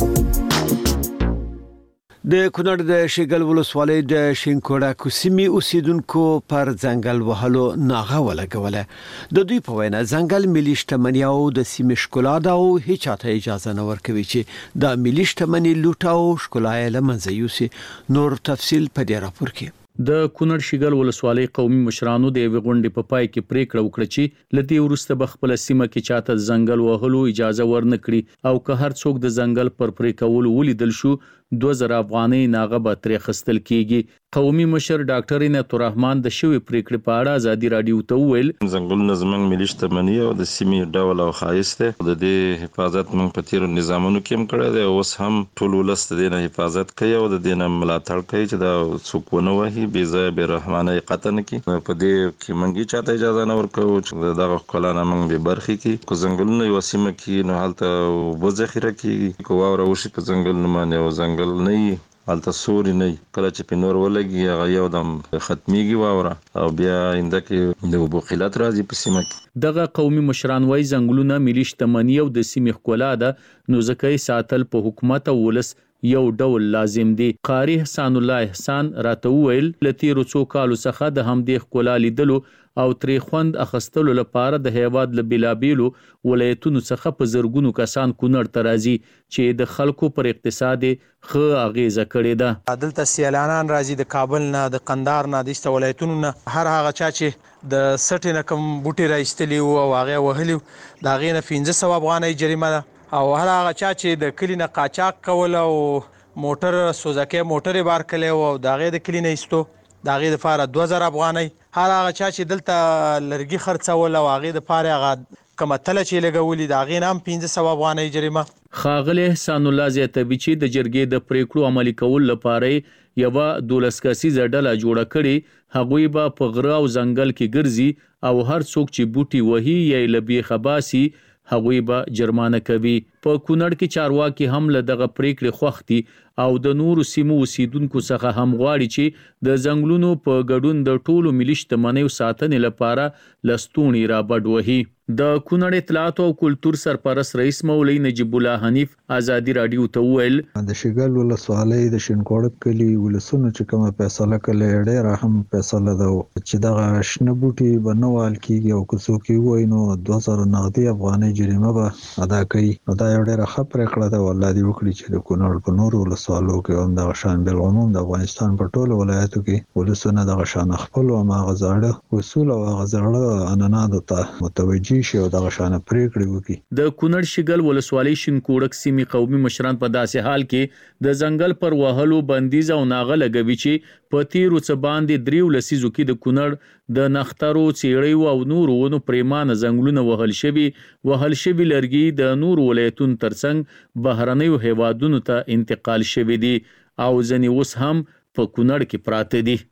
د کونړ د شیګل ولسوالۍ د شینکوړه کوسمي اوسیدونکو پر ځنګل وهلو ناغه ولګوله. د دوی په وینا ځنګل ملي شتمني او د سیمې ښکلا ده او هیڅ چاته اجازه نه ورکوي چې د ملي شتمني لوټ او ښکلا یې له منځه یوسي. نور تفصیل په دې راپور کې. د کونړ شیګل ولسوالۍ قومي مشرانو د یوې غونډې په پای کې پریکړه وکړه چې لدی ورسته بخپل سیمه کې چاته ځنګل وهلو اجازه ورنکړي او که هر څوک د ځنګل پر پرې کول ولیدل شو دوه زره افغانۍ ناغه به ترې خستل کیږي. قومي مشر ډاکټر عنایت الرحمن د شوی پریکړې په اړه ازادي رادیو ته وویل ځنګلونه زموږ ملي شتمني او د سیمې ډول او ښایست دی. د دې حفاظت موږ په تیرو نظامونو کې هم کړی دی، اوس هم ټول ولس د دې نه حفاظت کوي او د دې نه ملاتړ کوي چې دا څوک ونه وهي بې ځایه بې رحمانه یې قطع نه کړي. په دې کې موږ چاته اجازه نه ورکوو چې دغه ښکلا نه موږ بې برخې کړي. که ځنګلونه یوه سیمه کې نو هلته اوبه ذخیره کېږي، که واوره وشي په ځنګلونو باندې او ځنګل نه وي هلته سوري نه کله چې په نور ولګي هغه یو دم ختميږي واوره او بیا آینده کې د اوبو قلت راځي په سیمه کې. دغه قومي مشران وايي ځنګلونه ملي شتمني او د سیمې ښکلا ده نو ځکه یې ساتل په حکومت او ولس یو ډول لازم دي. قاری حسن الله احسان راته ویل لتیرو څو کالو څخه د همدې ښکلا لیدلو او تری خوند اخستلو لپاره د هیواد له بیلابیلو ولایتونو څخه په زرګونو کسان کونړ ته راځي چې د خلکو پر اقتصاد ښه اغیزه کړې ده. دلته سیلانیان راځي د کابل نه، د قندهار نه، د ولایتونو نه. هر هغه چا چې د سټ نه کوم بوټي راایستلی او هغه وهلی دا غینه پنځه سوه افغانۍ جریمه ده. او هر هغه چا چې د کلی نه قاچاق کول او موټر سوزکه موټر بار کړي او داغه د کلی نه ایستو داغه د فار دوه زره افغانۍ. هر هغه چا چې دلته لرګي خرڅول او هغه د فار هغه کومه تل چې لګولې داغه نام پنځه سوه افغانۍ جریمه. خاغله احسان الله زیاتوي چې د جرګې د پریکړو عملي کول لپاره یو دولس کسیزه ډله جوړه کړي. هغوی به په غره او ځنګل کې ګرځي او هر څوک چې بوټي وهي یا لبي خباسي هغوی به جرمانه کوي. په کونړ کې چارواکي هم له دغه پریکړې خوښتي او د نورو سیمو اوسیدونکو څخه هم غواړي چې د ځنګلونو په ګډون د ټولو ملي شتمنیو ساتنې لپاره لستونی را بډ وهي. د کونړ اطلاعات او کلتور سرپرست رئیس مولوی نجیب الله حنیف ازادي رادیو ته ویل د شیګل ولسوالۍ د شینکوړه کلی ولسونو چې کومه فیصله کړې ډېر هم فیصله ده چې دغه شنه بوټي بنوال کیږي او که څوک یې وای نو دوه زره نغدي افغانۍ جریمه به ادا کوي. دا یو ډېر ښه پریکړه ده والله دې وکړي چې د کونړ په نورو ولسوالو کې هم دغه شان بالعموم د افغانستان په ټولو ولایتو کې ولسونه دغه شان خپل او هغه زاړه اصول او هغه زاړه عنعناتو ته متوجي شي او دغه شان پریکړې وکړي. د کونړ شیګل ولسوالۍ شینکوړک سیمې قومي مشران په داسې حال کې د ځنګل پر وهلو بندیز او ناغه لګوي چې په تیرو څه باندې دریو لسیزو کې د کونړ د نخترو چیړیو او نورو ونو پریمانه ځنګلونه وهل شوي وهل شوي لرګي د نورو ولایتونو ترڅنګ بهرنیو هیوادونو ته انتقال شوي دي او ځنې اوس هم په کونړ کې پراته دي.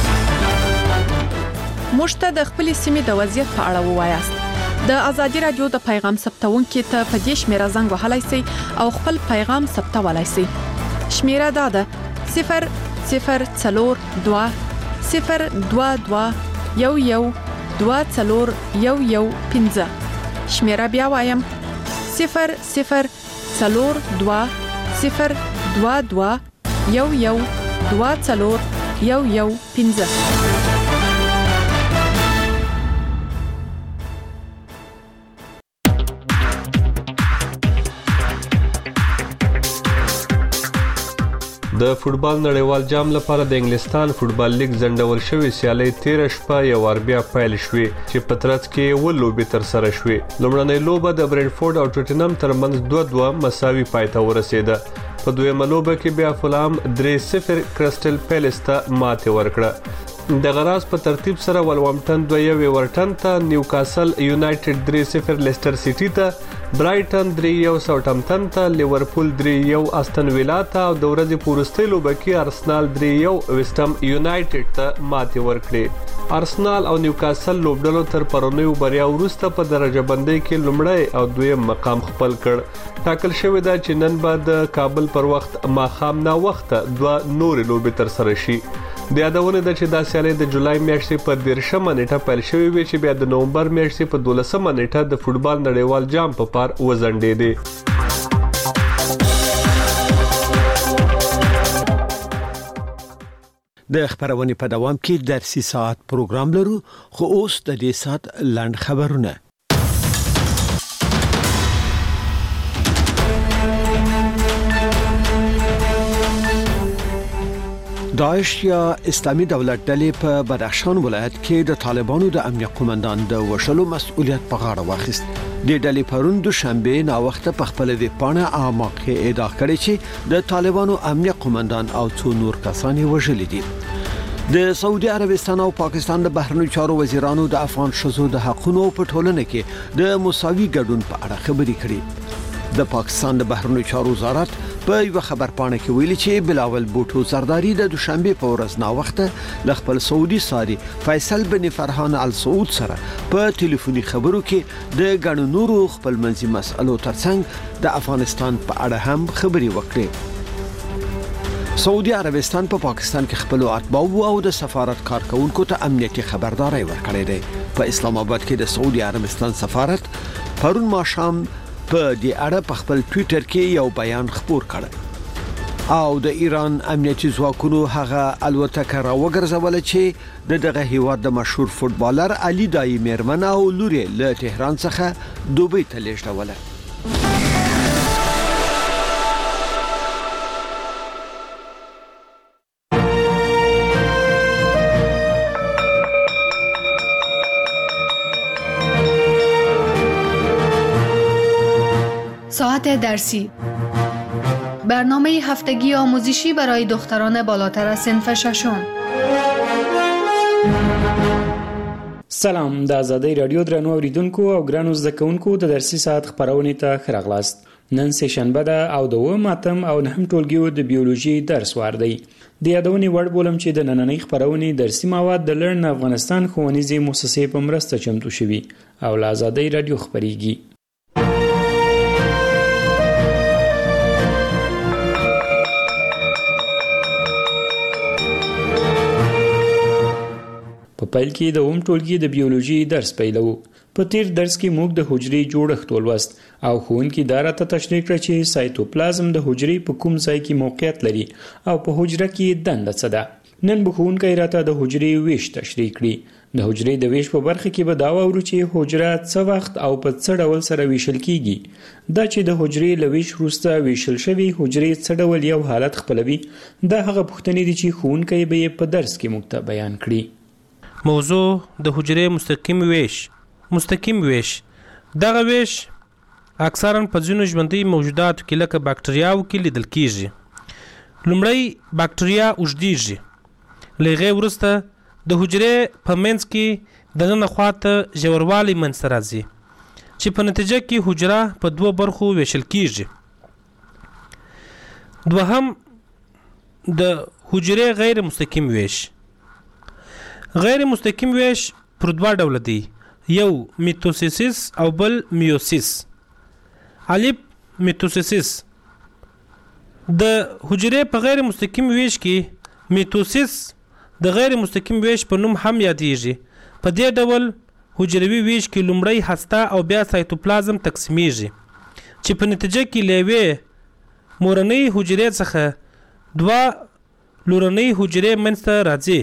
مشته د خپل سیمې د وضعیت په اړه ووایاست. د ازادي رادیو د پیغام ثبتونکو ته په دې شمیره زنګ وهلای شئ او خپل پیغام ثبتولای شئ. شمیره دا ده صفر صفر څلور دوه صفر دوه دوه یو یو دوه څلور یو یو پنځه. شمیره بیا وایم صفر صفر څلور دوه صفر دوه دوه یو یو دوه څلور یو یو پنځه. د فوتبال نړیوال جام لپاره د انګلستان فوتبال لیګ زندول شوی سیالي تیر شپه یو ور بیا پیل شوې چې په ترڅ کې ول لوبي تر سره شوې. لومړنۍ لوبه د برنټفورد او ټوټنهام ترمنځ دوه دوه مساوي پای ته ورسېده. په دویمه لوبه کې بیا فولام درې صفر کرسټل پیلس ته ماته ورکړه. د غراس په ترتیب سره ولورهمپټن دوه یو ورټن ته، نیوکاسل یونایټډ درې صفر لیسټر سیټي ته، برایټن درې یو ساوثهمپټن ته، لیورپول درې یو استن ویلا ته او د ورځې په وروستۍ لوبه کې ارسنال درې یو ویسټ هم یونایټډ ته ماتې ورکړې. ارسنال او نیوکاسل لوبډلو تر پرونیو بریا وروسته په درجه بندۍ کې لومړی او دویم مقام خپل کړ. ټاکل شوی دا چې نن به د کابل پر وخت ماښام نا وخته دوه نورې لوبې تر سره شي. د یادونه ده چې دا سیالي د جولای میاشتې په دیرشمه نیټه پیل شوې وي چې بیا د نومبر میاشتې په دولسمه نیټه د فوتبال نړیوال جام په پار وزنډېدې. د خبرونې په دوام کې درسي ساعت پروګرام لرو، خو اوس د دې ساعت لاند خبرونه. داعش یا اسلامي دولت ډلې په بدخشان ولایت کې د طالبانو د امنیت قومندان د وشلو مسؤلیت په غاړه واخیست. د ډلې پرون دوشنبه نا وخت په خپل ویبپاڼه اعماق کې ادعا کړې چې د طالبانو امنیت قومندان او څو نور کسان وژل دي. د سعودي عربستان او پاکستان د بهرنیو چارو وزیرانو د افغان شذو د حقوقو په ټولنه کې د مساوي ګډون په اړه خبرې کړې. د پاکستان د بهرنیو چارو وزارت په یو خبرپاڼه کې ویلي چې بلاول بوټو زرداری د دوشنبه په ورځ نا وخت ل خپل سعودي ساري فیصل بن فرحان ال سعود سره په ټلیفوني خبرو کې د غنو نورو خپل منځي مسالو ترڅنګ د افغانستان په اړه هم خبري وکړي. سعودي عربستان په پا پاکستان کې خپل اتباع او د سفارت کارکونکو ته امنیتي خبرداري ورکړې ده. په اسلام آباد کې د سعودي عربستان سفارت پرون ماښام په دې اړه په خپل ټوئیټر کې یو بیان خپور کړ او د ایران امنیتي ځواکونو هغه الوتکه راوګرځول چې د دغه هیواد د مشهور فوتبالر علي دای میرمن او لوري له تهران څخه دوبۍ ته لیږدوله. ساعت درسی، برنامه هفتگی آموزشی برای دختران بالاتر از صنف ششم. سلام، د آزادۍ رادیو درنو اوریدونکو او ګرانو زده کوونکو د درسي ساعت خبرونه ته ښه راغلاست. نن سه شنبه ده او د اووم اتم او نهم ټولګیو د بیولوژي درس وار دی. د یادونې وړ بولم چې د نننۍ خبرونه درسي مواد د لرن افغانستان ښوونیزې مؤسسې په مرسته چمتو شوي او له آزادۍ رادیو خبريږي. په پیل کې د اوم ټولګي د بیولوژي درس پیلو. په تیر درس کې موږ د حجرې جوړښت ولوست او ښوونکي دا راته تشریح کړ چې سایتوپلازم د حجرې په کوم ځای کې موقعیت لري او په حجره کې دنده څه ده. نن به ښوونکی راته د حجرې ویش تشریح کړي. د حجرې د ویش په برخه کې به دا واورو چې حجره څه وخت او په څه ډول سره ویشل کیږي. دا چې د حجرې له ویش وروسته ویشل شوی حجرې څه ډول یو حالت خپلوي، دا هغه پوښتنې دي چې ښوونکی به یې په درس کې موږ ته بیان کړي. موضوع د حجرې مستقیم ویش. مستقیم ویش دغه ویش اکثرا په ځینو ژوندۍ موجوداتو کې لکه باکټریاو کې لیدل کیږي. لومړی باکټریا اوږدیږي، له هغې وروسته د حجرې په منځ کې دننه خواته ژوروالی منځته راځي چې په نتیجه کې حجره په دوه برخو ویشل کیږي. دوهم د حجرې غیر مستقیم ویش. غیر مستقیم ویش پر دوه ډول دی، یو میتوسیس او بل میوسیس. الف میتوسیس د حجرې په غیر مستقیم ویش کې میتوسیس د غیر مستقیم ویش په نوم هم یادېږي. په دې ډول حجروي ویش کې لومړی هسته او بیا سایتوپلازم تقسیمیږي چې په نتیجه کې له یوې مورنۍ حجرې څخه دوه لورنۍ حجرې منځته راځي.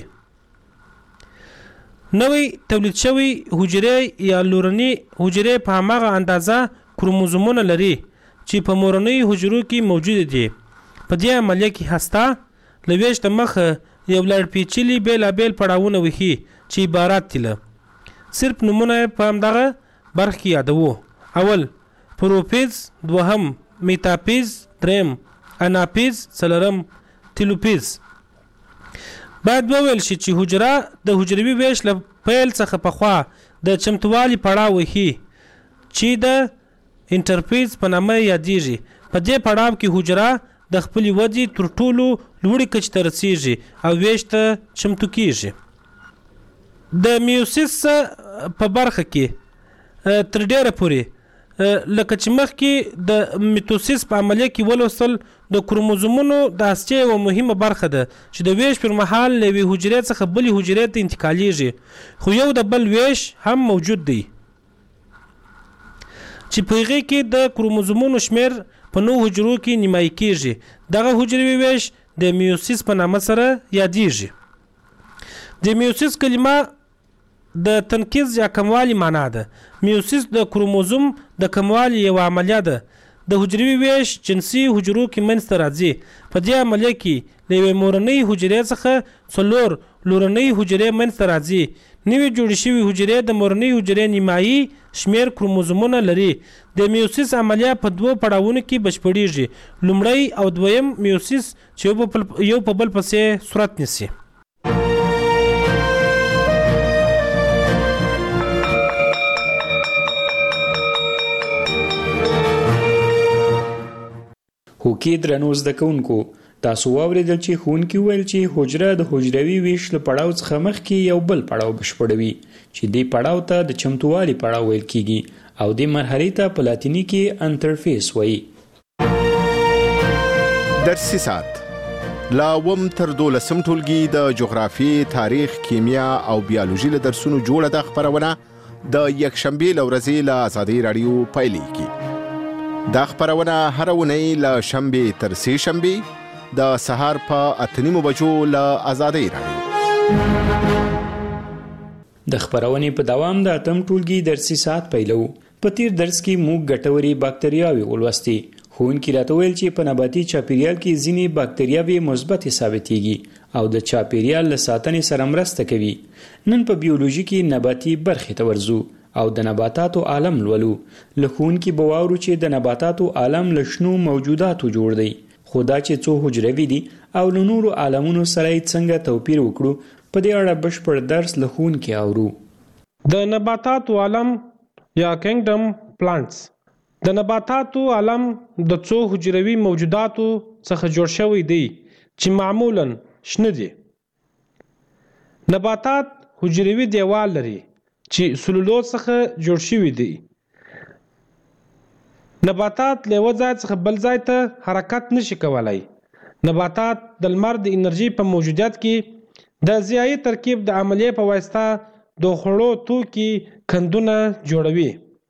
نوې تولید شوی حجرې یا لورنۍ حجرې په هماغه اندازه کروموزومونه لري چې په مورنۍ حجرو کې موجود دي. په دې عملیه کې هسته لويش د مخه یو لړ پیچلي بیلابیل پړاوونه وهي چې عبارت دي له صرف نمونه په همدغه برخه کې یادوو. اول پروفیز، دوهم میتاپیز، دریم اناپیز، څلورم تیلوپیز. باید وویل شي چې حجره د حجروي ویش له پیل څخه پخوا د چمتووالي پړاو وهي چې د انټرفیز په نامه یادیږي. په دې پړاو کې حجره د خپل ودې تر ټولو لوړې کچې ته رسیږي او ویش ته چمتو کیږي. د میوسیس په برخه کې تر ډیره پورې لکه چې مخکې د میتوسیس په عملیه کې ولوستل د کروموزومونو د هستې یوه مهمه برخه ده چې د ویش پر مهال له یوې حجرې څخه بلې حجرې ته انتقالیږي، خو یو د بل ویش هم موجود دی چې په هغې کې د کروموزومونو شمیر په نو حجرو کې نیمایي کیږي. دغه حجروي ویش د میوسیس په نامه سره یادیږي. د میوسیس کلمه د تنقیز یا کموالي معنا ده. میوسیس د کروموزوم د کموالي یو عملیه ده. د حجروي ویش جنسي حجرو کې منځته راځي. په دې عملیه کې له یوې مورنۍ حجرې څخه څلور لورنۍ حجرې منځته راځي. نوې جوړې شوې حجرې د مورنۍ حجرې نیمایي شمیر کروموزومونه لري. د میوسیس عملیه په دوو پړاوونو کې بشپړیږي. لومړی او دویم میوسیس چې یو په بل پسې صورت نیسي. هوکې درنو زده کوونکو، تاسو واورېدل چې ښوونکي وویل چې حجره د حجروي ویش له پړاو څخه مخکې یو بل پړاو بشپړوي چې دې پړاو ته د چمتووالي پړاو ویل کیږي او دې مرحلې ته په لاتیني کې انټرفیس وایي. درسي ساعت لا اووم تر دولسم ټولګي د جغرافیې، تاریخ، کیمیا او بیولوژي له درسونو جوړه ده خپرونه د یکشنبې له ورځې له ازادۍ راډیو پیلېږي. دا خپرونه هره اونۍ له شنبې تر سې شنبې د سهار په اته نیمو بجو له ازادۍ راډیو. د خپرونې په دوام د اتم ټولګي درسي ساعت پیلو. په تیر درس کې موږ ګټورې باکتریاوې ولوستې. ښوونکي راته ویل چې په نباتي چاپیریال کې ځینې باکتریاوې مثبتې ثابتېږي او د چاپیریال له ساتنې سره مرسته کوي. نن په بیولوژي کې نباتي برخې ته ورځو او د نباتاتو عالم لولو. له ښوونکي به واورو چې د نباتاتو عالم له شنو موجوداتو جوړ دی، خو دا چې څو حجروي دي او له نورو عالمونو سره یې څنګه توپیر وکړو، په دې اړه بشپړ درس له ښوونکي اورو. د نباتاتو عالم یا کینګډم پلانټس. د نباتاتو عالم د څو حجروي موجوداتو څخه جوړ شوی دی چې معمولاً شنه دي. نباتات حجروي دیوال لري چې سلولوز څخه جوړ شوی دی. نباتات له یو ځای څخه بل ځای ته حرکت نشي کولای. نباتات د لمر د انرژي په موجودیت کې د ضیایي ترکیب د عملیې په واسطه د خوړو توکي کندونه جوړوي.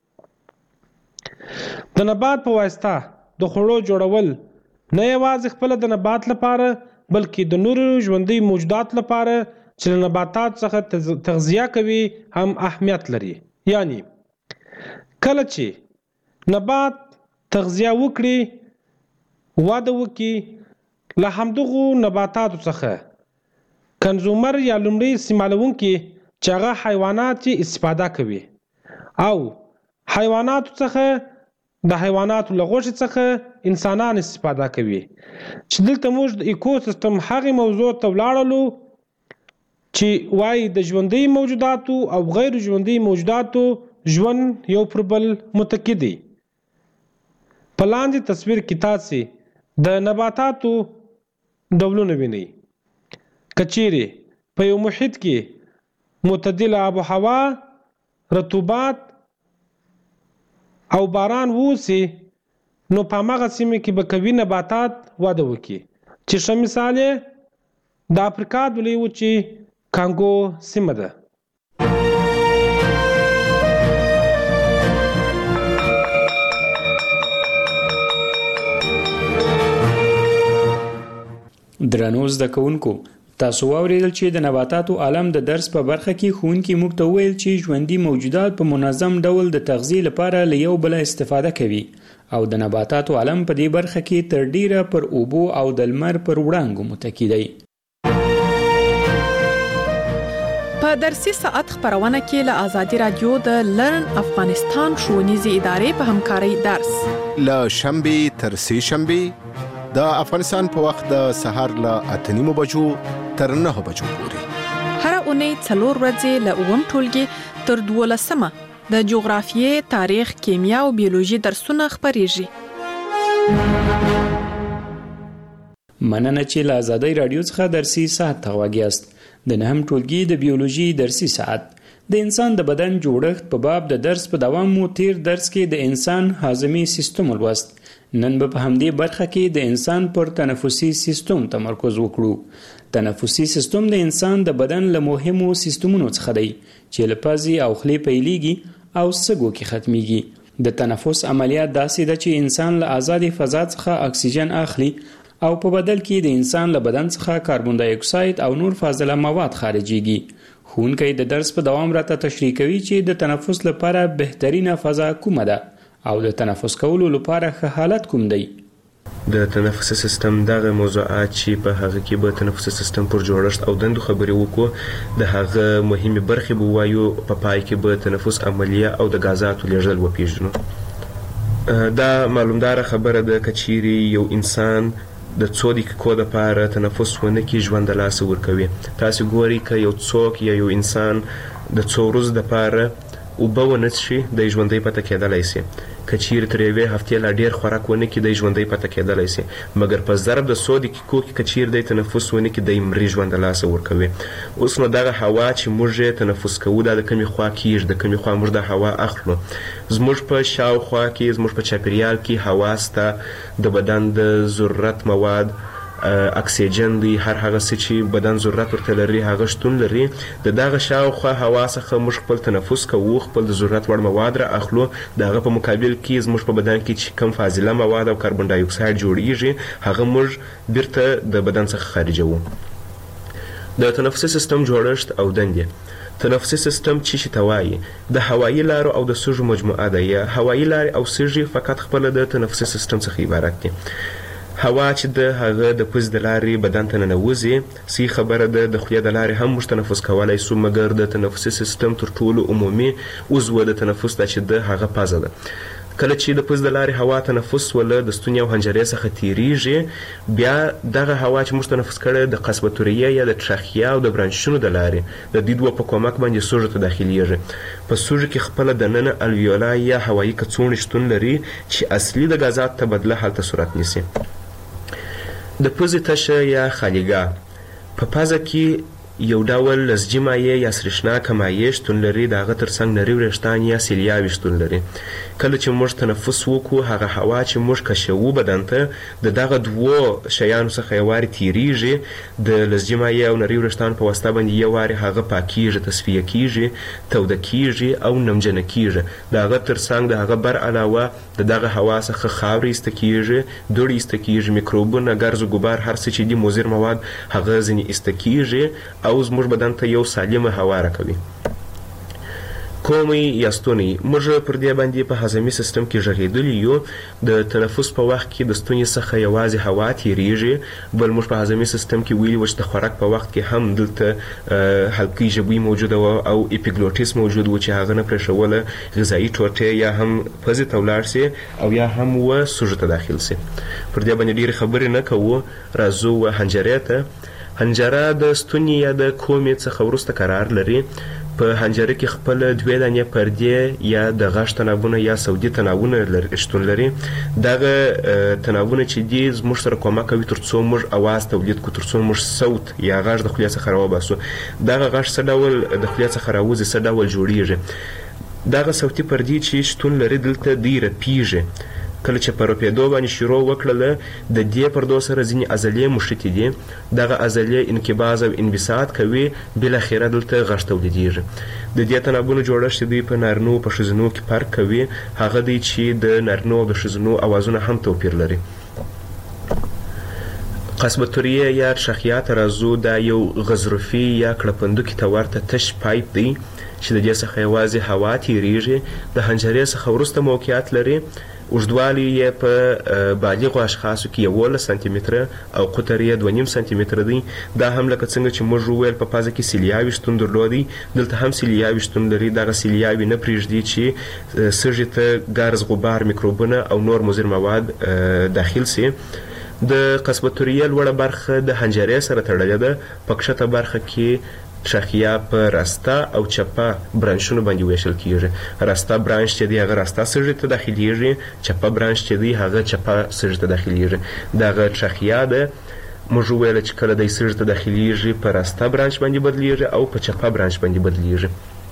د نبات په واسطه د خوړو جوړول نه یوازې خپل د نبات لپاره بلکې د نورو ژوندي موجودات لپاره چې له نباتات څخه تغذیه کوي هم اهمیت لري. یعنی کله چې نبات تغذیه وکړي، وده وکړي، له همدغو نباتاتو څخه کنزومر یا لومړی استعمالونکي چې هغه حیوانات چې استفاده کوي او حیواناتو څخه د حیواناتو له غوښې څخه انسانان استفاده کوي. چې دلته موږ د ایکوسیستم هغې موضوع ته ولاړلو چې وایي د ژوندي موجوداتو او غیر ژوندي موجوداتو ژوند یو پر بل متکی دی. په لاندې تصویر کې تاسې د نباتاتو ډولونه وینئ. که چیرې په یو محیط کې معتدله آب و هوا، رطوبت او باران ووسي، نو په هماغه سیمه کې به قوي نباتات وده وکړي. چې ښه مثال یې د افریقا د لویې وچې کانګو سیمه ده. درنو زده کوونکو، تاسو واورېدل چې د نباتاتو عالم د درس په برخه کې ښوونکي موږ ته وویل چې ژوندي موجودات په منظم ډول د تغذیې لپاره له یو بله استفاده کوي او د نباتاتو عالم په دې برخه کې تر ډیره پر اوبو او د لمر پر وړانګو متکی دی. په درسي ساعت خبرونه کې له آزادي رادیو د لرن افغانستان ښوونیزې ادارې په همکارۍ درس له شنبه تر سه شنبه د افغانستان په وخت د سهار له اته نیمو بجو تر نه بجو پورې هر اونۍ څلور ورځې له اووم ټولګي تر دولسمه د جغرافیې، تاریخ، کیمیا او بیولوژي درسونه خبريږي. مننه چې له آزادۍ رادیو څخه درسي ساعت ته غواګیاست. د نهم ټولګي د بیولوژي درسي ساعت د انسان د بدن جوړښت په باب د درس په دوام مو تیر درس کې د انسان هاضمي سیستم ولوست. نن به په همدې برخه کې د انسان پر تنفسي سیستم تمرکز وکړو. تنفسي سیستم د انسان د بدن له مهمو سیستمونو څخه دی چې له پزې او خولې پیلېږي او سږو کې ختميږي. د تنفس عملیات داسې ده چې انسان له آزاد فضا څخه اکسیجن اخلي او په بدل کې د انسان له بدن څخه کاربن ډای اکساید او نور فاضله مواد خارجيږي. ښوونکی د درس په دوام راته تشریح کوي چې د تنفس لپاره بهترینه فضا کومه ده او د تنفس کولو لپاره ښه حالت کوم دی. د تنفسي سیستم دغه موضوعات چې په هغه کې به تنفسي سیستم پر جوړښت او دندو خبرې وکړو د هغه مهمه برخې به وایو په پای کې به تنفس عملیه او د غازاتو لیږدول وپیژنو. دا معلومدار خبره ده کچيري یو انسان د څو دقیقو لپاره تنفس ونه کې ژوند د لاس ورکوي. تاسو ګورئ ک یو څوک یا یو انسان د څو ورځې لپاره او به ونه شي د ژوندۍ پته کېدلای شي. کچیر تر یوې هفتې لا ډیر خوراک ونه کې د ژوندۍ پته کېدلای شي، مګر په ضرب د څو دقیقو کې کچیر د تنفس ونه کې د مری ژوند لاس ورکوي. اوس نو دغه هوا چې موږ تنفس کوو د کمی خوا کېږي، د کمی خوا موږ د هوا اخلو. زموږ په شاوخوا کې زموږ په چاپیریال کې هوا سته د بدن د ضرورت مواد اکسیجن دی، هر هغه څه چې بدن ضرورت ورته لري هغه شتون لري. د دغه شاوخوا هوا څخه موږ خپل تنفس کوو، خپل د ضرورت وړ مواد را اخلو. دغه په مقابل کې زموږ په بدن کې چې کم فاضله مواد او کاربن ډای اکساید جوړیږي هغه موږ بیرته د بدن څخه خارجوو. د تنفسي سیستم جوړښت او دندې. تنفسي سیستم چې شي توایي د هوایي لارو او د سږو مجموعه ده. یا هوایي لارې او سږي فقط خپل د تنفسي سیستم څخه عبارت دي. هوا چې د هغه د پوز د لارې بدن ته ننوځي سی خبره ده د خولې د لارې هم موږ تنفس کولای شو، مګر د تنفسي سیستم تر ټولو عمومي عضو د تنفس ده چې د هغه پزه ده. کله چې د پوز د لارې هوا تنفس ولا د ستوني او حنجرې څخه تیریږي بیا دغه هوا چې موږ تنفس کړي د قصبتوریه یا د تراخیا او د برانشونو د لارې د دې دوه په کومک باندې سږو ته داخليږي. په سږو کې خپل د نن الویولا یا هوایي کڅوړې شتون لري چې اصلي د غازات تبادله حالت صورت نیسي. د پوزې تشه یا خالیګاه په پزه کې یو ډول لزجي مایع یا سرشناکه مایع شتون لري. د هغه ترڅنګ نري وریښتان یا سیلیاوې شتون لري. کله چې موږ تنفس وکړو هغه هوا چې موږ کشوو بدن ته د دغه دوو شیانو څخه یو وارې تیریږي. د لزجي مایع او نري وریښتان په واسطه باندې یو وارې هغه پاکیږي، تصفیه کیږي، توده کیږي او نمجنه کیږي. د هغه ترڅنګ د هغه بر علاوه د دغه هوا څخه خاورې ایسته کیږي، دوړې ایسته کیږي، میکروبونه، ګرز او ګبار هر څه چې دي مضر مواد هغه ځینې ایسته کیږي او زموږ بدن ته یو سالمه هوا راکوي. کومي یا ستوني موږ پر دې باندې په هضمي سیستم کې ژغېدلي یو. د تنفس په وخت کې د ستوني څخه یوازې هوا تیریږي، بل موږ په هضمي سیستم کې ویلي و چې د خوراک په وخت کې هم دلته حلقي ژبوي موجوده و او اپیګلوټیس موجود و چې هغه نه پرېښوله غذایي ټوټې یا هم پزې ته ولاړ سي او یا هم و سږو ته داخل سي. پر دې باندې ډېرې خبرې نه کوو، راځو و حنجرې ته. حنجره د ستوني یا د کومې څخه وروسته قرار لري. په حنجره کې خپل دوې دانې پردې یا د غاښ تناوونه یا سودي تناوونه شتون لري. دغه تناوونه چې دي زموږ سره کومک کوي تر څو موږ اواز تولید کړو، تر څو موږ صوت یا غږ د خولې څخه راوباسو. دغه غږ څه ډول د خولې څخه راوځي، څه ډول جوړیږي. دغه صوتي پردې چې شتون لري دلته دی رپیږي. کله چې په رپېدو باندې شروع وکړله د دې پردو سره ځینې عضلې مښتې دي. دغه عضلې انقباض او انبساط کوي، بالاخره دلته غږ تولیدیږي. د دې تناوبونو جوړښت دوی په نارینو په ښځینو کې فرق کوي. هغه دی چې د نارینو او د ښځینو اوازونه هم توپیر لري. قصبتوریه یا تراخیا ته راځو. دا یو غضروفي یا کړپندوکي ته ورته تش پایپ دی چې د دې څخه یوازې هوا تیریږي. د حنجرې څخه وروسته موقعیت لري. اوږدوالی یې په بالغو اشخاصو کې یولس سانتي متره او قطر یې دوه نیم سانتي متره دی. دا هم لکه څنګه چې موږ وویل په پازه کې سیلیاوي شتون درلودی، دلته هم سیلیاوي شتون لري. دغه سیلیاوي نه پرېږدي چې سږي ته ګرز، غبار، میکروبونه او نور مضر مواد داخل سي. د قصبة لوړه برخه د حنجرې سره تړلې ده. په کښته برخه کې شاخیه په راسته او چپه برانشونو باندې ویشل کیږي. راسته برانش چې دی هغه راسته سږي ته داخليږي، چپه برانش چې دی هغه چپه سږي ته داخليږي. دغه شاخیه ده موږ ویل چې کله د سږي ته داخليږي په راسته برانش باندې بدلیږي او په چپه برانش باندې بدلیږي.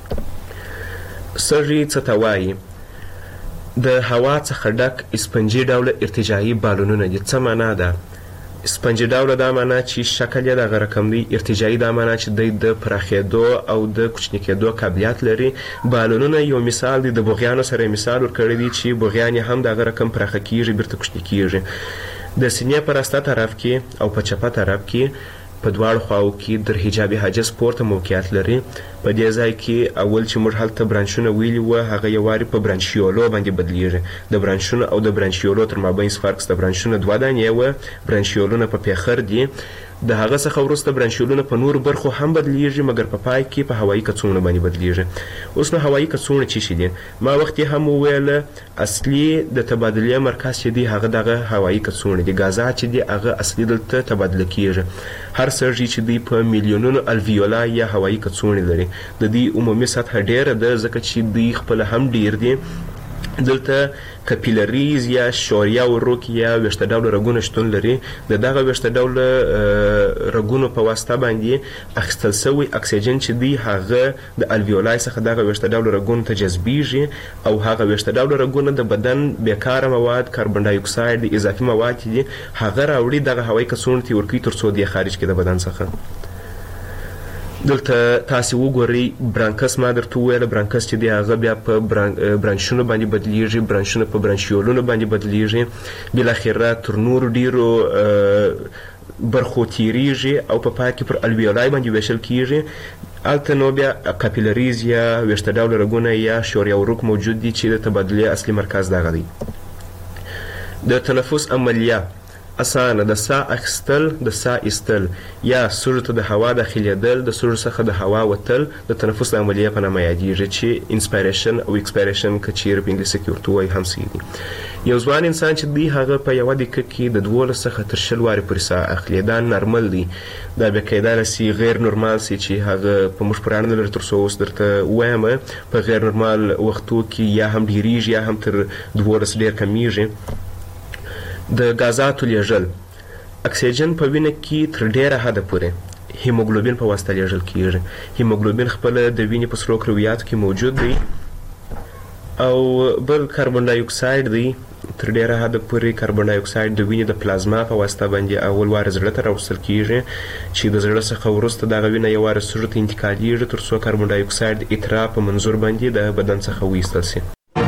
سږي څه ته وایي؟ د هوا څخه ډک اسپنجي ډوله ارتجاعي بالونونه دي. څه معنا ده؟ اسپنجي ډوله دا معنا چې شکل یې دغه رقم دی. ارتجاعي دا معنا چې دی د پراخېدو او د کوچني کېدو قابلیت لري. بالونونه یو مثال دی. د بوغیانو سره مثال ورکړی دی چې بوغیان هم دغه رقم پراخه کیږي، بیرته کوچني کیږي. د سینې په راسته طرف کې او په چپه طرف کې په دواړو خواو کې در حجابي حاجز پورته موقعیت لري. په دې ځای کې اول چې موږ هلته برانشونه ویلي وو هغه یو واري په برانشیولو باندې بدلیږي. د برانشونو او د برانشیولو تر مابین فرق د برانشونو دوه دانې وو. برانشیولونه په پیخر دي. د هغه څخه وروسته برانشیولونه په نور برخو هم بدلیږي، مګر په پای کې په هوایي کڅوړو باندې بدلیږي. اوس نو هوایي کڅوړه څه شي دي؟ ما وخت هم وویل اصلي د تبادلې مرکز چې دی هغه دغه هوایي کڅوړه دي. غازات چې دی هغه اصلي دلته تبادله کیږي. هر سږي چې دی په میلیونونو الویولا یا هوایي کڅوړې لري. د دې عمومي سطح ډیره ده ځکه چې دوی خپل هم ډیر دي. دلته کپیلریز یا شوریا وروک یا ویشته ډوله رګونه شتون لري. د دغه ویشته ډوله رګونو په واسطه باندې اخیستل سوی اکسیجن چې دی هغه د الویولای څخه دغه ویشته ډوله رګونو ته جذبیږي او هغه ویشته ډوله رګونه د بدن بیکاره مواد، کاربن ډای اکساید، اضافي مواد دي هغه راوړي دغه هوایي کڅوړو ته ورکوي تر څو دی خارج کړي د بدن څخه. دلته تاسو وګورئ برانکس. ما درته وویل برانکس چې دی هغه بیا په برانشونو باندې بدلیږي، برانشونه په برانشیولونو باندې بدلیږي، بالاخره تر نورو ډیرو برخو تیریږي او په پای کې پر الویولای باندې ویشل کیږي. هلته نو بیا کاپیلریز یا ویشته ډوله رګونه یا شوریا وروک موجود دي چې د تبادلې اصلي مرکز دغه دی. د تنفس عملیه اسانه د ساه اخیستل، د ساه ایستل یا سږو ته د هوا داخلېدل، د سږو څخه د هوا وتل د تنفس د عملیې په نامه یادېږي چې انسپایریشن او ایکسپایریشن که چیرې په انګلیسي کې ورته وایي هم صحیح دي. یو ځوان انسان چې دی هغه په یوه دقیقه کې د دولس څخه تر شل وارې پورې ساه اخلي. دا نارمل دی. دا بیا کیدای شي غیر نورمال سي چې هغه په موږ پورې اړه نه لري تر څو اوس درته ووایم. په غیر نورمال وختو کې یا هم ډېرېږي یا هم تر دولس ډېر کمیږي. د غازاتو لیږل اکسیجن په وینه کې تر ډیره حده پورې هیموګلوبین په واسطه لیږل کیږي. هیموګلوبین خپل د وینې په سرو کرویاتو کې موجود دی او بل کاربن ډای اکساید دی. تر ډیره حده پورې کاربن ډای اکساید د وینې د پلازما په واسطه باندې اول وار زړه ته راوستل کیږي چې د زړه څخه وروسته دغه وینه یو وار سږو ته انتقالیږي تر څو کاربن ډای اکساید اترا په منظور باندې د بدن څخه وایستل شي.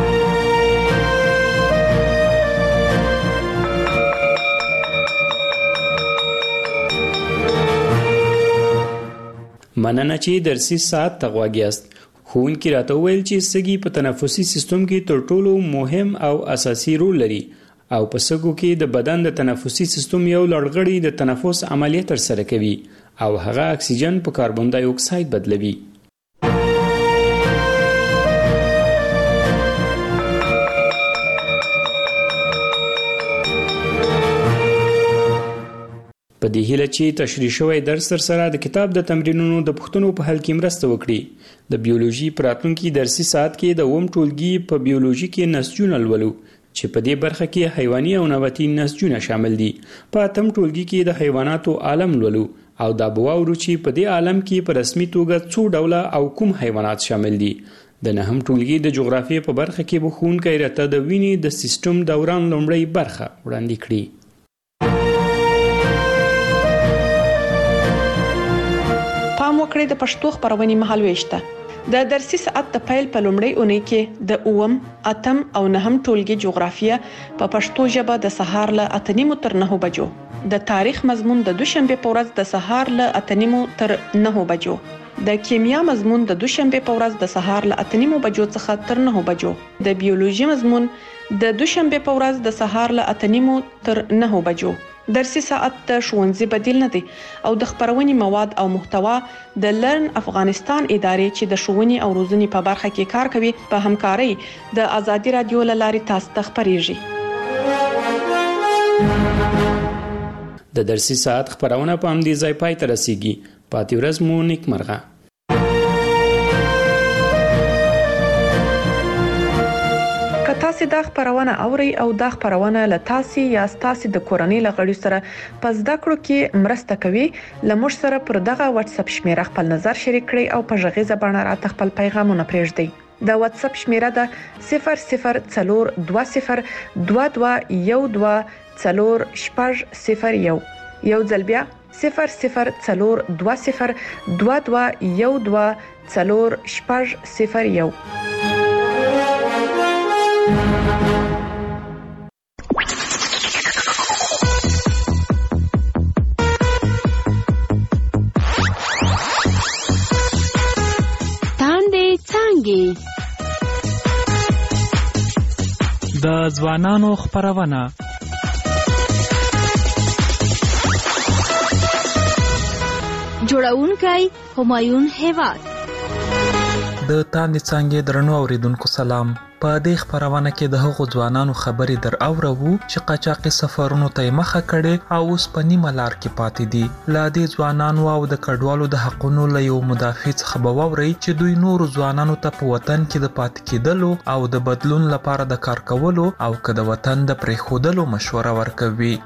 مننه چې درسي ساعت ته غوږ یاست. ښوونکي راته وویل چې سږي په تنفسي سیستم کې تر ټولو مهم او اساسي رول لري او په سږو کې د بدن د تنفسي سیستم یو لړغړی د تنفس عملیه ترسره کوي او هغه اکسیجن په کاربن ډای اکساید بدلوي. په دې هیله چې تشریح شوی درس تر سره د کتاب د تمرینونو د پوښتنو په حل کې مرسته وکړي. د بیولوژي په راتلونکي درسي ساعت کې د اووم ټولګي په بیولوژي کې نسجونه لولو چې په دې برخه کې حیواني او نباتي نسجونه شامل دي. په اتم ټولګي کې د حیواناتو عالم لولو او دا به واورو چې په دې عالم کې په رسمي توګه څو ډوله او کوم حیوانات شامل دي. د نهم ټولګي د جغرافیې په برخه کې به ښوونکی راته د وینې د سیستم دوران لومړۍ برخه وړاندې کړي. پام وکړئ د پښتو خبرونې مهالويش ته د درسي ساعت د پیل په لومړۍ اونۍ کې د اووم، اتم او نهم ټولګي جغرافیه په پښتو ژبه د سهار له اته نیمو تر نهو بجو، د تاریخ مضمون د دوشنبه په ورځ د سهار له اته نیمو تر نهو بجو، د کیمیا مضمون د دوشنبه په ورځ د سهار له اته نیمو بجو څخه تر نهو بجو، د بیولوژي مضمون د دوشنبه په ورځ د سهار له اته نیمو تر نهو بجو. درسي ساعت د ښوونځي بدیل نه دی او د خبرونې مواد او محتوا د لرن افغانستان ادارې چې د ښوونې او روزنې په برخه کې کار کوي په همکارۍ د آزادي رادیو له لارې تاسو ته خبريږي. د درسي ساعت خبرونه په همدې ځای پای ته رسیږي. پاتې ورځ مو نیکمرغه. تاسو دا خبرونه اوري او دا خبرونه له تاسو یا تاسو د کورنۍ لغړي سره په زده کړو کې مرسته کوي. لمر سره پر دغه واتس اپ شمیره خپل نظر شریک کړئ او په ژغې زبانه راته خپل پیغامونه پرېږدئ. د واتس اپ شمیره ده صفر صفر څلور دوه صفر دوه دوه یو دوه څلور شپږ صفر یو. یو ځل بیا صفر صفر څلور دوه صفر دوه دوه یو دوه څلور شپږ صفر یو. د ځوانانو خبرونه جوړونکی همایون هیواد. د تاندې څانګې درنو اوریدونکو سلام. په دې خبرونه کې د هغو ځوانانو خبرې در اورو چې قاچاقي سفرونو ته مخه کړي او اوس په نیمه لار کې پاتې دي. لا دې ځوانانو او د کډوالو د حقونو له یو مدافع څخه به واوري چې دوی نورو ځوانانو ته په وطن کې د پاتې کېدلو او د بدلون لپاره د کار کولو او که د وطن د پرېښودلو مشوره ورکوي.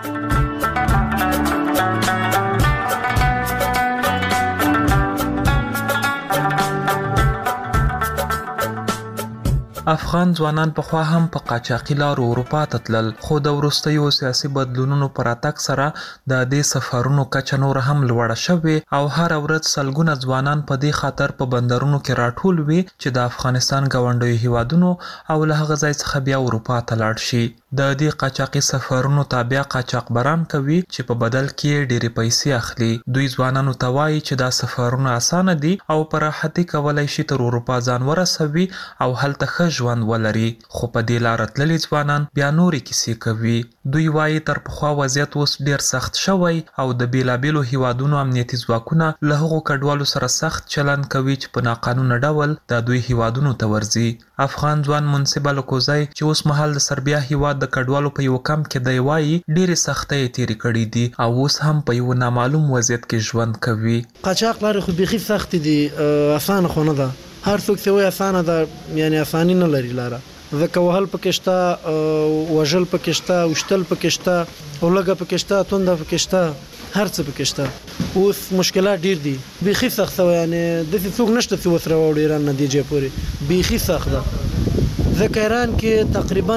افغان ځوانان په خوا هم په قاچاقي لارو اروپا ته تلل، خو د وروستیو سیاسي بدلونونو پر راتګ سره د دې سفرونو کچه نور هم لوړه شوې او هر ورځ سلګونه ځوانان په دې خاطر په بندرونو کې راټول وي چې د افغانستان ګاونډیو هیوادونو او له هغه ځای څخه بیا اروپا ته لاړ شي. د دې قاچاقي سفرونو تابع قاچاقبران کوي چې په بدل کې ډېرې پیسې اخلي. دوی ځوانانو ته وایي چې دا سفرونه اسانه دي او په راحتي کولای شي تر اروپا ځان ورسوي او هلته ښه ژوند ولري. خو په دې لاره تللي ځوانان بیا نورې کیسې کوي. دوی وایي تر پخوا وضعیت اوس ډېر سخت شوی او د بیلابیلو هیوادونو امنیتي ځواکونه له هغو کډوالو سره سخت چلند کوي چې په ناقانونه ډول د دوی هیوادونو ته ورځي. افغان ځوان منصب الکوزی چې اوس مهال د سربیا هیواد د کډوالو په یو کمپ کې دی وایي ډېرې سختۍ یې تېرې کړي دي او اوس هم په یو نامعلوم وضعیت کې ژوند کوي. قاچاق لارې خو بیخي سختې دي، اسانه خو نه ده. هر څوک چې وایي اسانه ده یعنی اساني نه لري لاره. ځکه وهل پکې شته، وژل پکې شته، وشتل پکې شته، اولګه پکې شته، تونده پکې شته، هر څه پکې شته. اوس مشکلات ډیر دي، بیخي سخت شوی. یعنی داسې څوک نشته چې وسره وړي ایران نه دی جې پورې، بیخي سخت ده. ځکه ایران کې تقریبا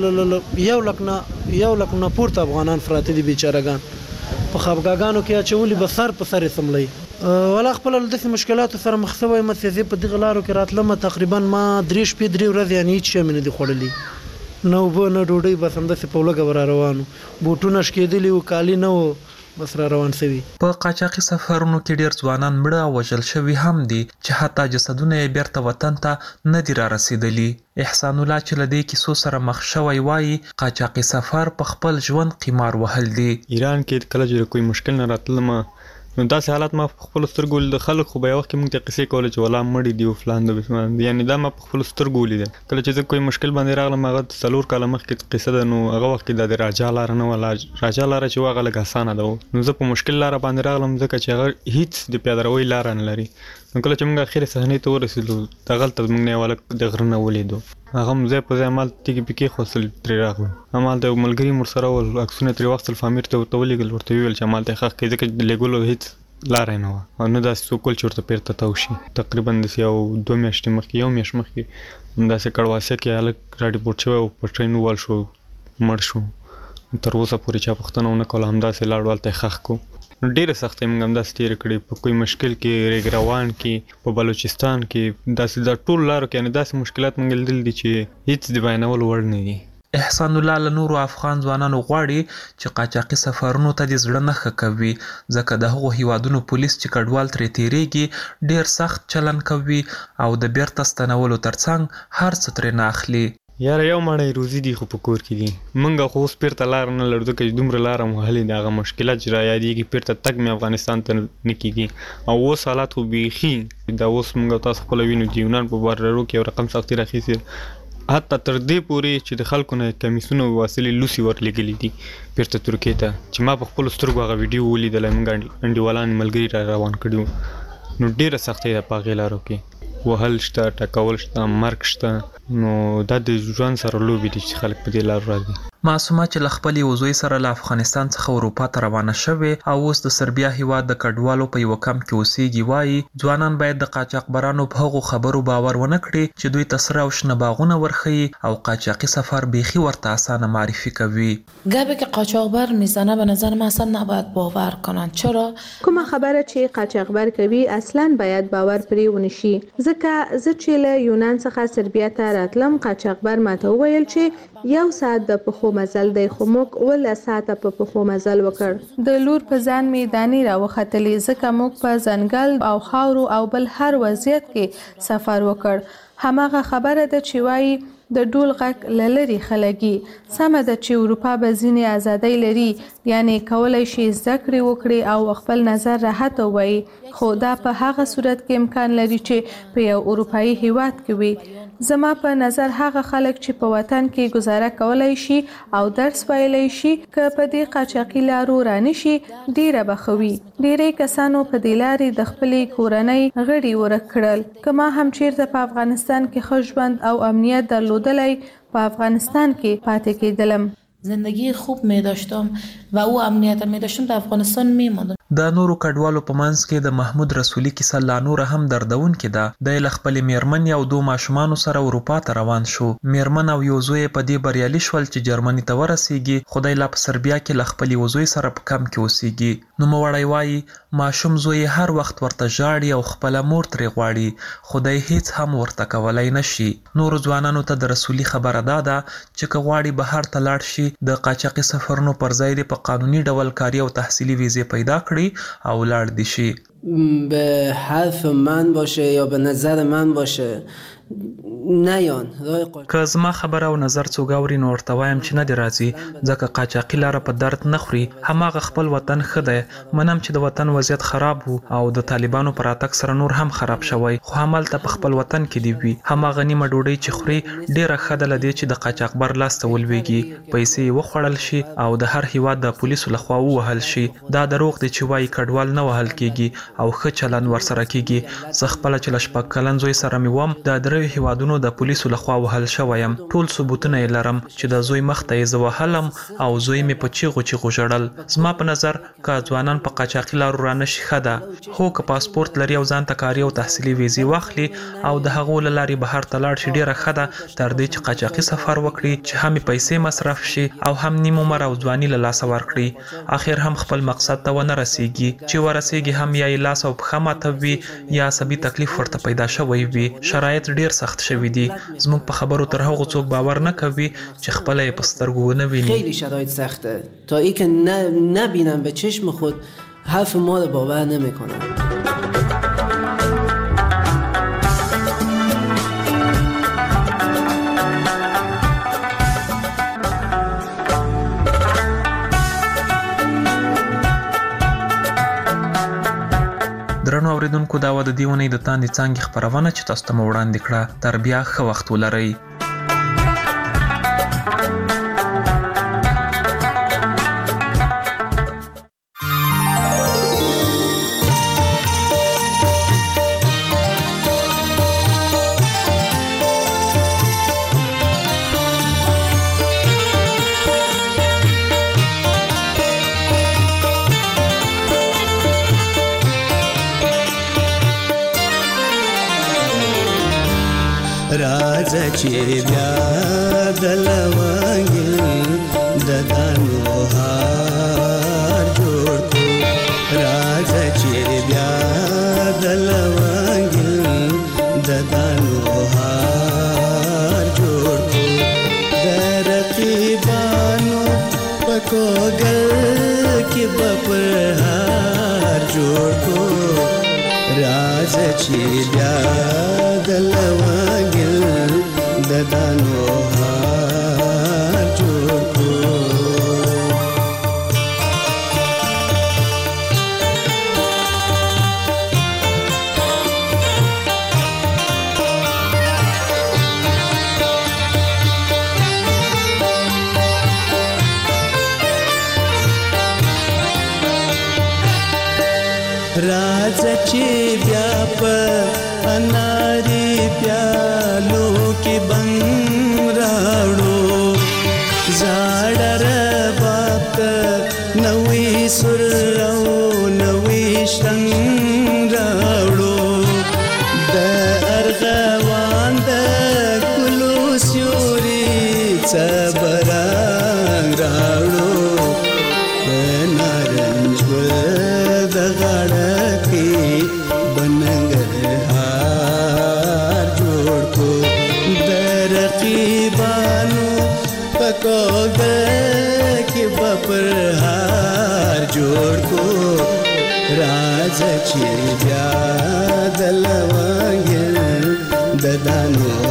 یو لک نه یو لک نه پورته افغانان پراته دي بیچارهګان. په خپګاګانو کې اچولي به سر په سر سملي. ولا خپل داسې مشکلاتو سره مخ شوی یم چې په دغه لارو کې راتلم. تقریبا ما درې شپې درې ورځې یعنی هیڅ شی مې نه دي خوړلي، نه اوبه نه ډوډۍ، بس همداسې په لږه به را روانو. بوټونه شکېدلي وو، کالي نه وو، بس را روان شوي. په قاچاقي سفرونو کې ډېر ځوانان مړه او وژل شوي هم دي چې حتی جسدونه یې بیرته وطن ته نه دي را رسېدلي. احسان الله چې له دې کیسو سره مخ شوی وایي قاچاقي سفر په خپل ژوند قمار وهل دي. ایران کې کله چې کوئی مشکل نه راتلم نو داسې حالات ما په خپل سترګو د خلک خو به یو وخت کې موږ ته قصې کولې چې ولا مړي دي او فلان د بسمان دي، یعنی دا ما په خپل سترګو ولیدل. کله چې زه کوئی مشکل باندې راغلم هغه څلور کاله مخکې قصه ده، نو هغه وخت کې د راجا لاره نه وه. راجا لاره چې وه هغه لږ اسانه ده، نو زه په مشکل لاره باندې راغلم ځکه چې هغه هیڅ د پیاده روۍ لاره نه لري. نو کله چې موږ اخرې صحنې ته ورسېدو دغلته موږ نه یو هلک د غره نه ولیدو، هغه هم ځای په ځای همالته تیږې پیکې خوستل ترې راغلو. همالته یو ملګري هم ورسره ول، عکسونه ترې واخیستل، فامیر ته ورته ولېږل، ورته ویې ویل چې همالته یې ښخ کړئ ځکه د لېږلو هېڅ لاره نه وه او نه داسې څوک ول چې ورته بیرته تاو شي. تقریبا داسې یو دوه میاشتې مخکې یو میاشت مخکې همداسې کړواسه کې هلک راډیپورټ شوی او په ټرین ووال شو، مړ شو. تر اوسه پورې چا پوښتنه ونه کوله، همداسې لاړو هلته یې ښخ کړو. ډېرې سختۍ موږ همداسې تېرې کړې په کوی مشکل کې، ریګ روان کې، په بلوچستان کې، داسې دا ټول لارو کې یعنې داسې مشکلات موږ لیدلي دي چې هېڅ د بیانولو وړ نه دي. احسان الله له نورو افغان ځوانانو غواړي چې قاچاقي سفرونو ته د زړه نه ښه کوي ځکه د هغو هیوادونو پولیس چې کډوال ترې تیریږي ډیر سخت چلن کوي او د بیرته ستنولو ترڅنګ هر څه ترې نه اخلي. یاره یو مړی روزي دي خو په کور کې دي مونږ خو اوس بیرته لار نه لرو ځکه چې دومره لاره مو وهلې دي هغه مشکلات چې رایادېږي بیرته تګ مې افغانستان ته نه کېږي او اوس حالات خو بیخي دا اوس مونږ تاسو خپله وینو چې یونان په بارډرو کې یو رقم سختي راخیستې حتی تر دې پورې چې د خلکو نه کمیسونه وسلې لوسي ورلېږلي دي بیرته ترکیې ته چې ما په خپلو سترګو هغه ویډیو ولیدلی مونږ انډیوالان ملګري را روان کړي وو نو ډېره سختۍ ده په هغې لارو کې وهل شته ټکول شته مرګ شته نو دا د ژوند سره لوبې دي چې خلک په دې لارو راځي. معصومه چې له خپلې وزوی سره له افغانستان څخه اروپا ته روانه شوې او اوس د سربیا هیواد د کډوالو په یو کمپ کې اوسېږي وایي ځوانان باید د قاچاقبرانو په هغو خبرو باور ونه کړي چې دوی ته سره او شنه باغونه ورښیي او قاچاقي سفر بیخي ورته اسانه معرفی کوي. گپی که قاچاقبر میزنه به نظر من اصلا نباید باور کنن. چرا؟ کومه خبره چې قاچاقبر کوي اصلا باید باور پرې ونشي ځکه زه چې له یونان څخه سربیا ته راتلم قاچاقبر ماته وویل چې یو ساعت د پخو مزل دی خو موږ اوله ساعته په پخو مزل وکړ. د لور په ځان مې دانې راوختلې ځکه موږ په ځنګل او خاورو او بل هر وضعیت کې سفر وکړ. هماغه خبره ده چې وایي د ډول غږ له لرې خلګي سمه ده چې اروپا به ځینې ازادۍ لري یعنی کولی شي زده کړې وکړي او خپل نظر راحت ووایي خو دا په هغه صورت کې امکان لري چې په یو اروپایي هیواد کې وي. زما په نظر هغه خلک چې په وطن کې گزاره کولی شي او درس ویلی شي که په دې قاچاقي لارو رانشي ډیره به ښه وي. ډیری کسانو په دې لارې د خپلې کورنۍ غړي ورک کړل. که ما هم چیرته په افغانستان کې ښه ژوند او امنیت درلودلی په افغانستان کې پاتې کېدلم. زندگی خوب می داشتم و او امنیت می داشتم در افغانستان می ماندم. د نورو کډوالو په منځ کې د محمود رسولي کیسه لا نور هم دردونکې ده. د له خپلې میرمنې او دوه ماشومانو سره اروپا ته روان شو. میرمن او یو زوی په دې بریالي شول چې جرمني ته ورسیږي خو دی لا په سربیا کې له خپلې وزوی سره په کم کې اوسیږي. نوموړی وایي ماشوم زوی هر وخت ورته ژاړي او خپله مور ترې غواړي خو دی هیڅ هم ورته کولی نشي. نورو ځوانانو ته د رسولي خبره دا ده چې که غواړي بهر ته لاړ شي د قاچاقي سفرونو پر ځای دې په قانوني ډول کاري او تحصیلي ویزې پیدا کړي او لاړ دي شي. به حرف من باشه یا به نظر من باشه نیان که زما خبره او نظر څوک اوري نو ورته وایم چې نه دی راځي ځکه قاچاقي لاره په درد نه خوري. هماغه خپل وطن ښه دی. منم چې د وطن وضعیت خراب وو او د طالبانو پر راتګ سره نور هم خراب شوی خو همالته په خپل وطن کې دی وي. هماغه نیمه ډوډۍ چې خوري ډیره ښه ده له دې چې د قاچاقبر لاس ته ولویږي پیسې یې وخوړل شي او د هر هیواد د پولیسو لخوا ووهل شي. دا دروغ دی چې وایي کډوال نه وهل کیږي او ښه چلند ورسره کیږي. زه خپله چې له شپږ کلن زوی سره مې وم د دریو هیوادونو د پولیسو لخوا وهل شوی یم. ټول ثبوتونه یې لرم چې د زوی مخ ته یې زه وهلم او زوی مې په چیغو چیغو ژړل. زما په نظر که ځوانان په قاچاقي لارو رانشي ښه ده. هو که پاسپورت لري او ځان ته کاري او تحصیلي ویزې واخلي او د هغو له لارې بهر ته لاړ شي ډیره ښه ده تر دې چې قاچاقي سفر وکړي چې هم پیسې مصرف شي او هم نیم عمر او ځواني له لاسه ورکړي. اخر هم خپل مقصد ته ونه رسیږي. چې ورسیږي هم یا یې لاس او پښه ماته وي یا عصبي تکلیف ورته پیدا شوی وي. شرایط ډیر سخت شوي دي. زموږ په خبرو تر هغو څوک باور نه کوي چې خپله یې په سترګو ونه ویني. خیلی شرایط سخته تا ای که نبینم به چشم خود حرف ما رو باور نمیکنم. درنو اوریدونکو دا و د دې اونۍ د تاندې څانګې خپرونه چې تاسو ته مو وړاندې کړه. تر بیا ښه وخت ولرئ. راځه چې بیا د لونګین د دانو هار جوړ کړو. راځه چې بیا د لونګین د دانو هار جوړ کړو. د رقیب جوړ کو راز چې بیا د لوګل د دانو هار جوړ کو राज چې بیا په اناري پیالو کې بنګ راړو زاړه رباب نوې سر او نوې شنګ راړو د ارغوان د ګلو سیوري صبران راړو نارنج د غاړه کې بننګرهار جوړ کو د رقیبانو پکوګ کې بپرهار جوړ کو راز چې بیا د لوګل د دانو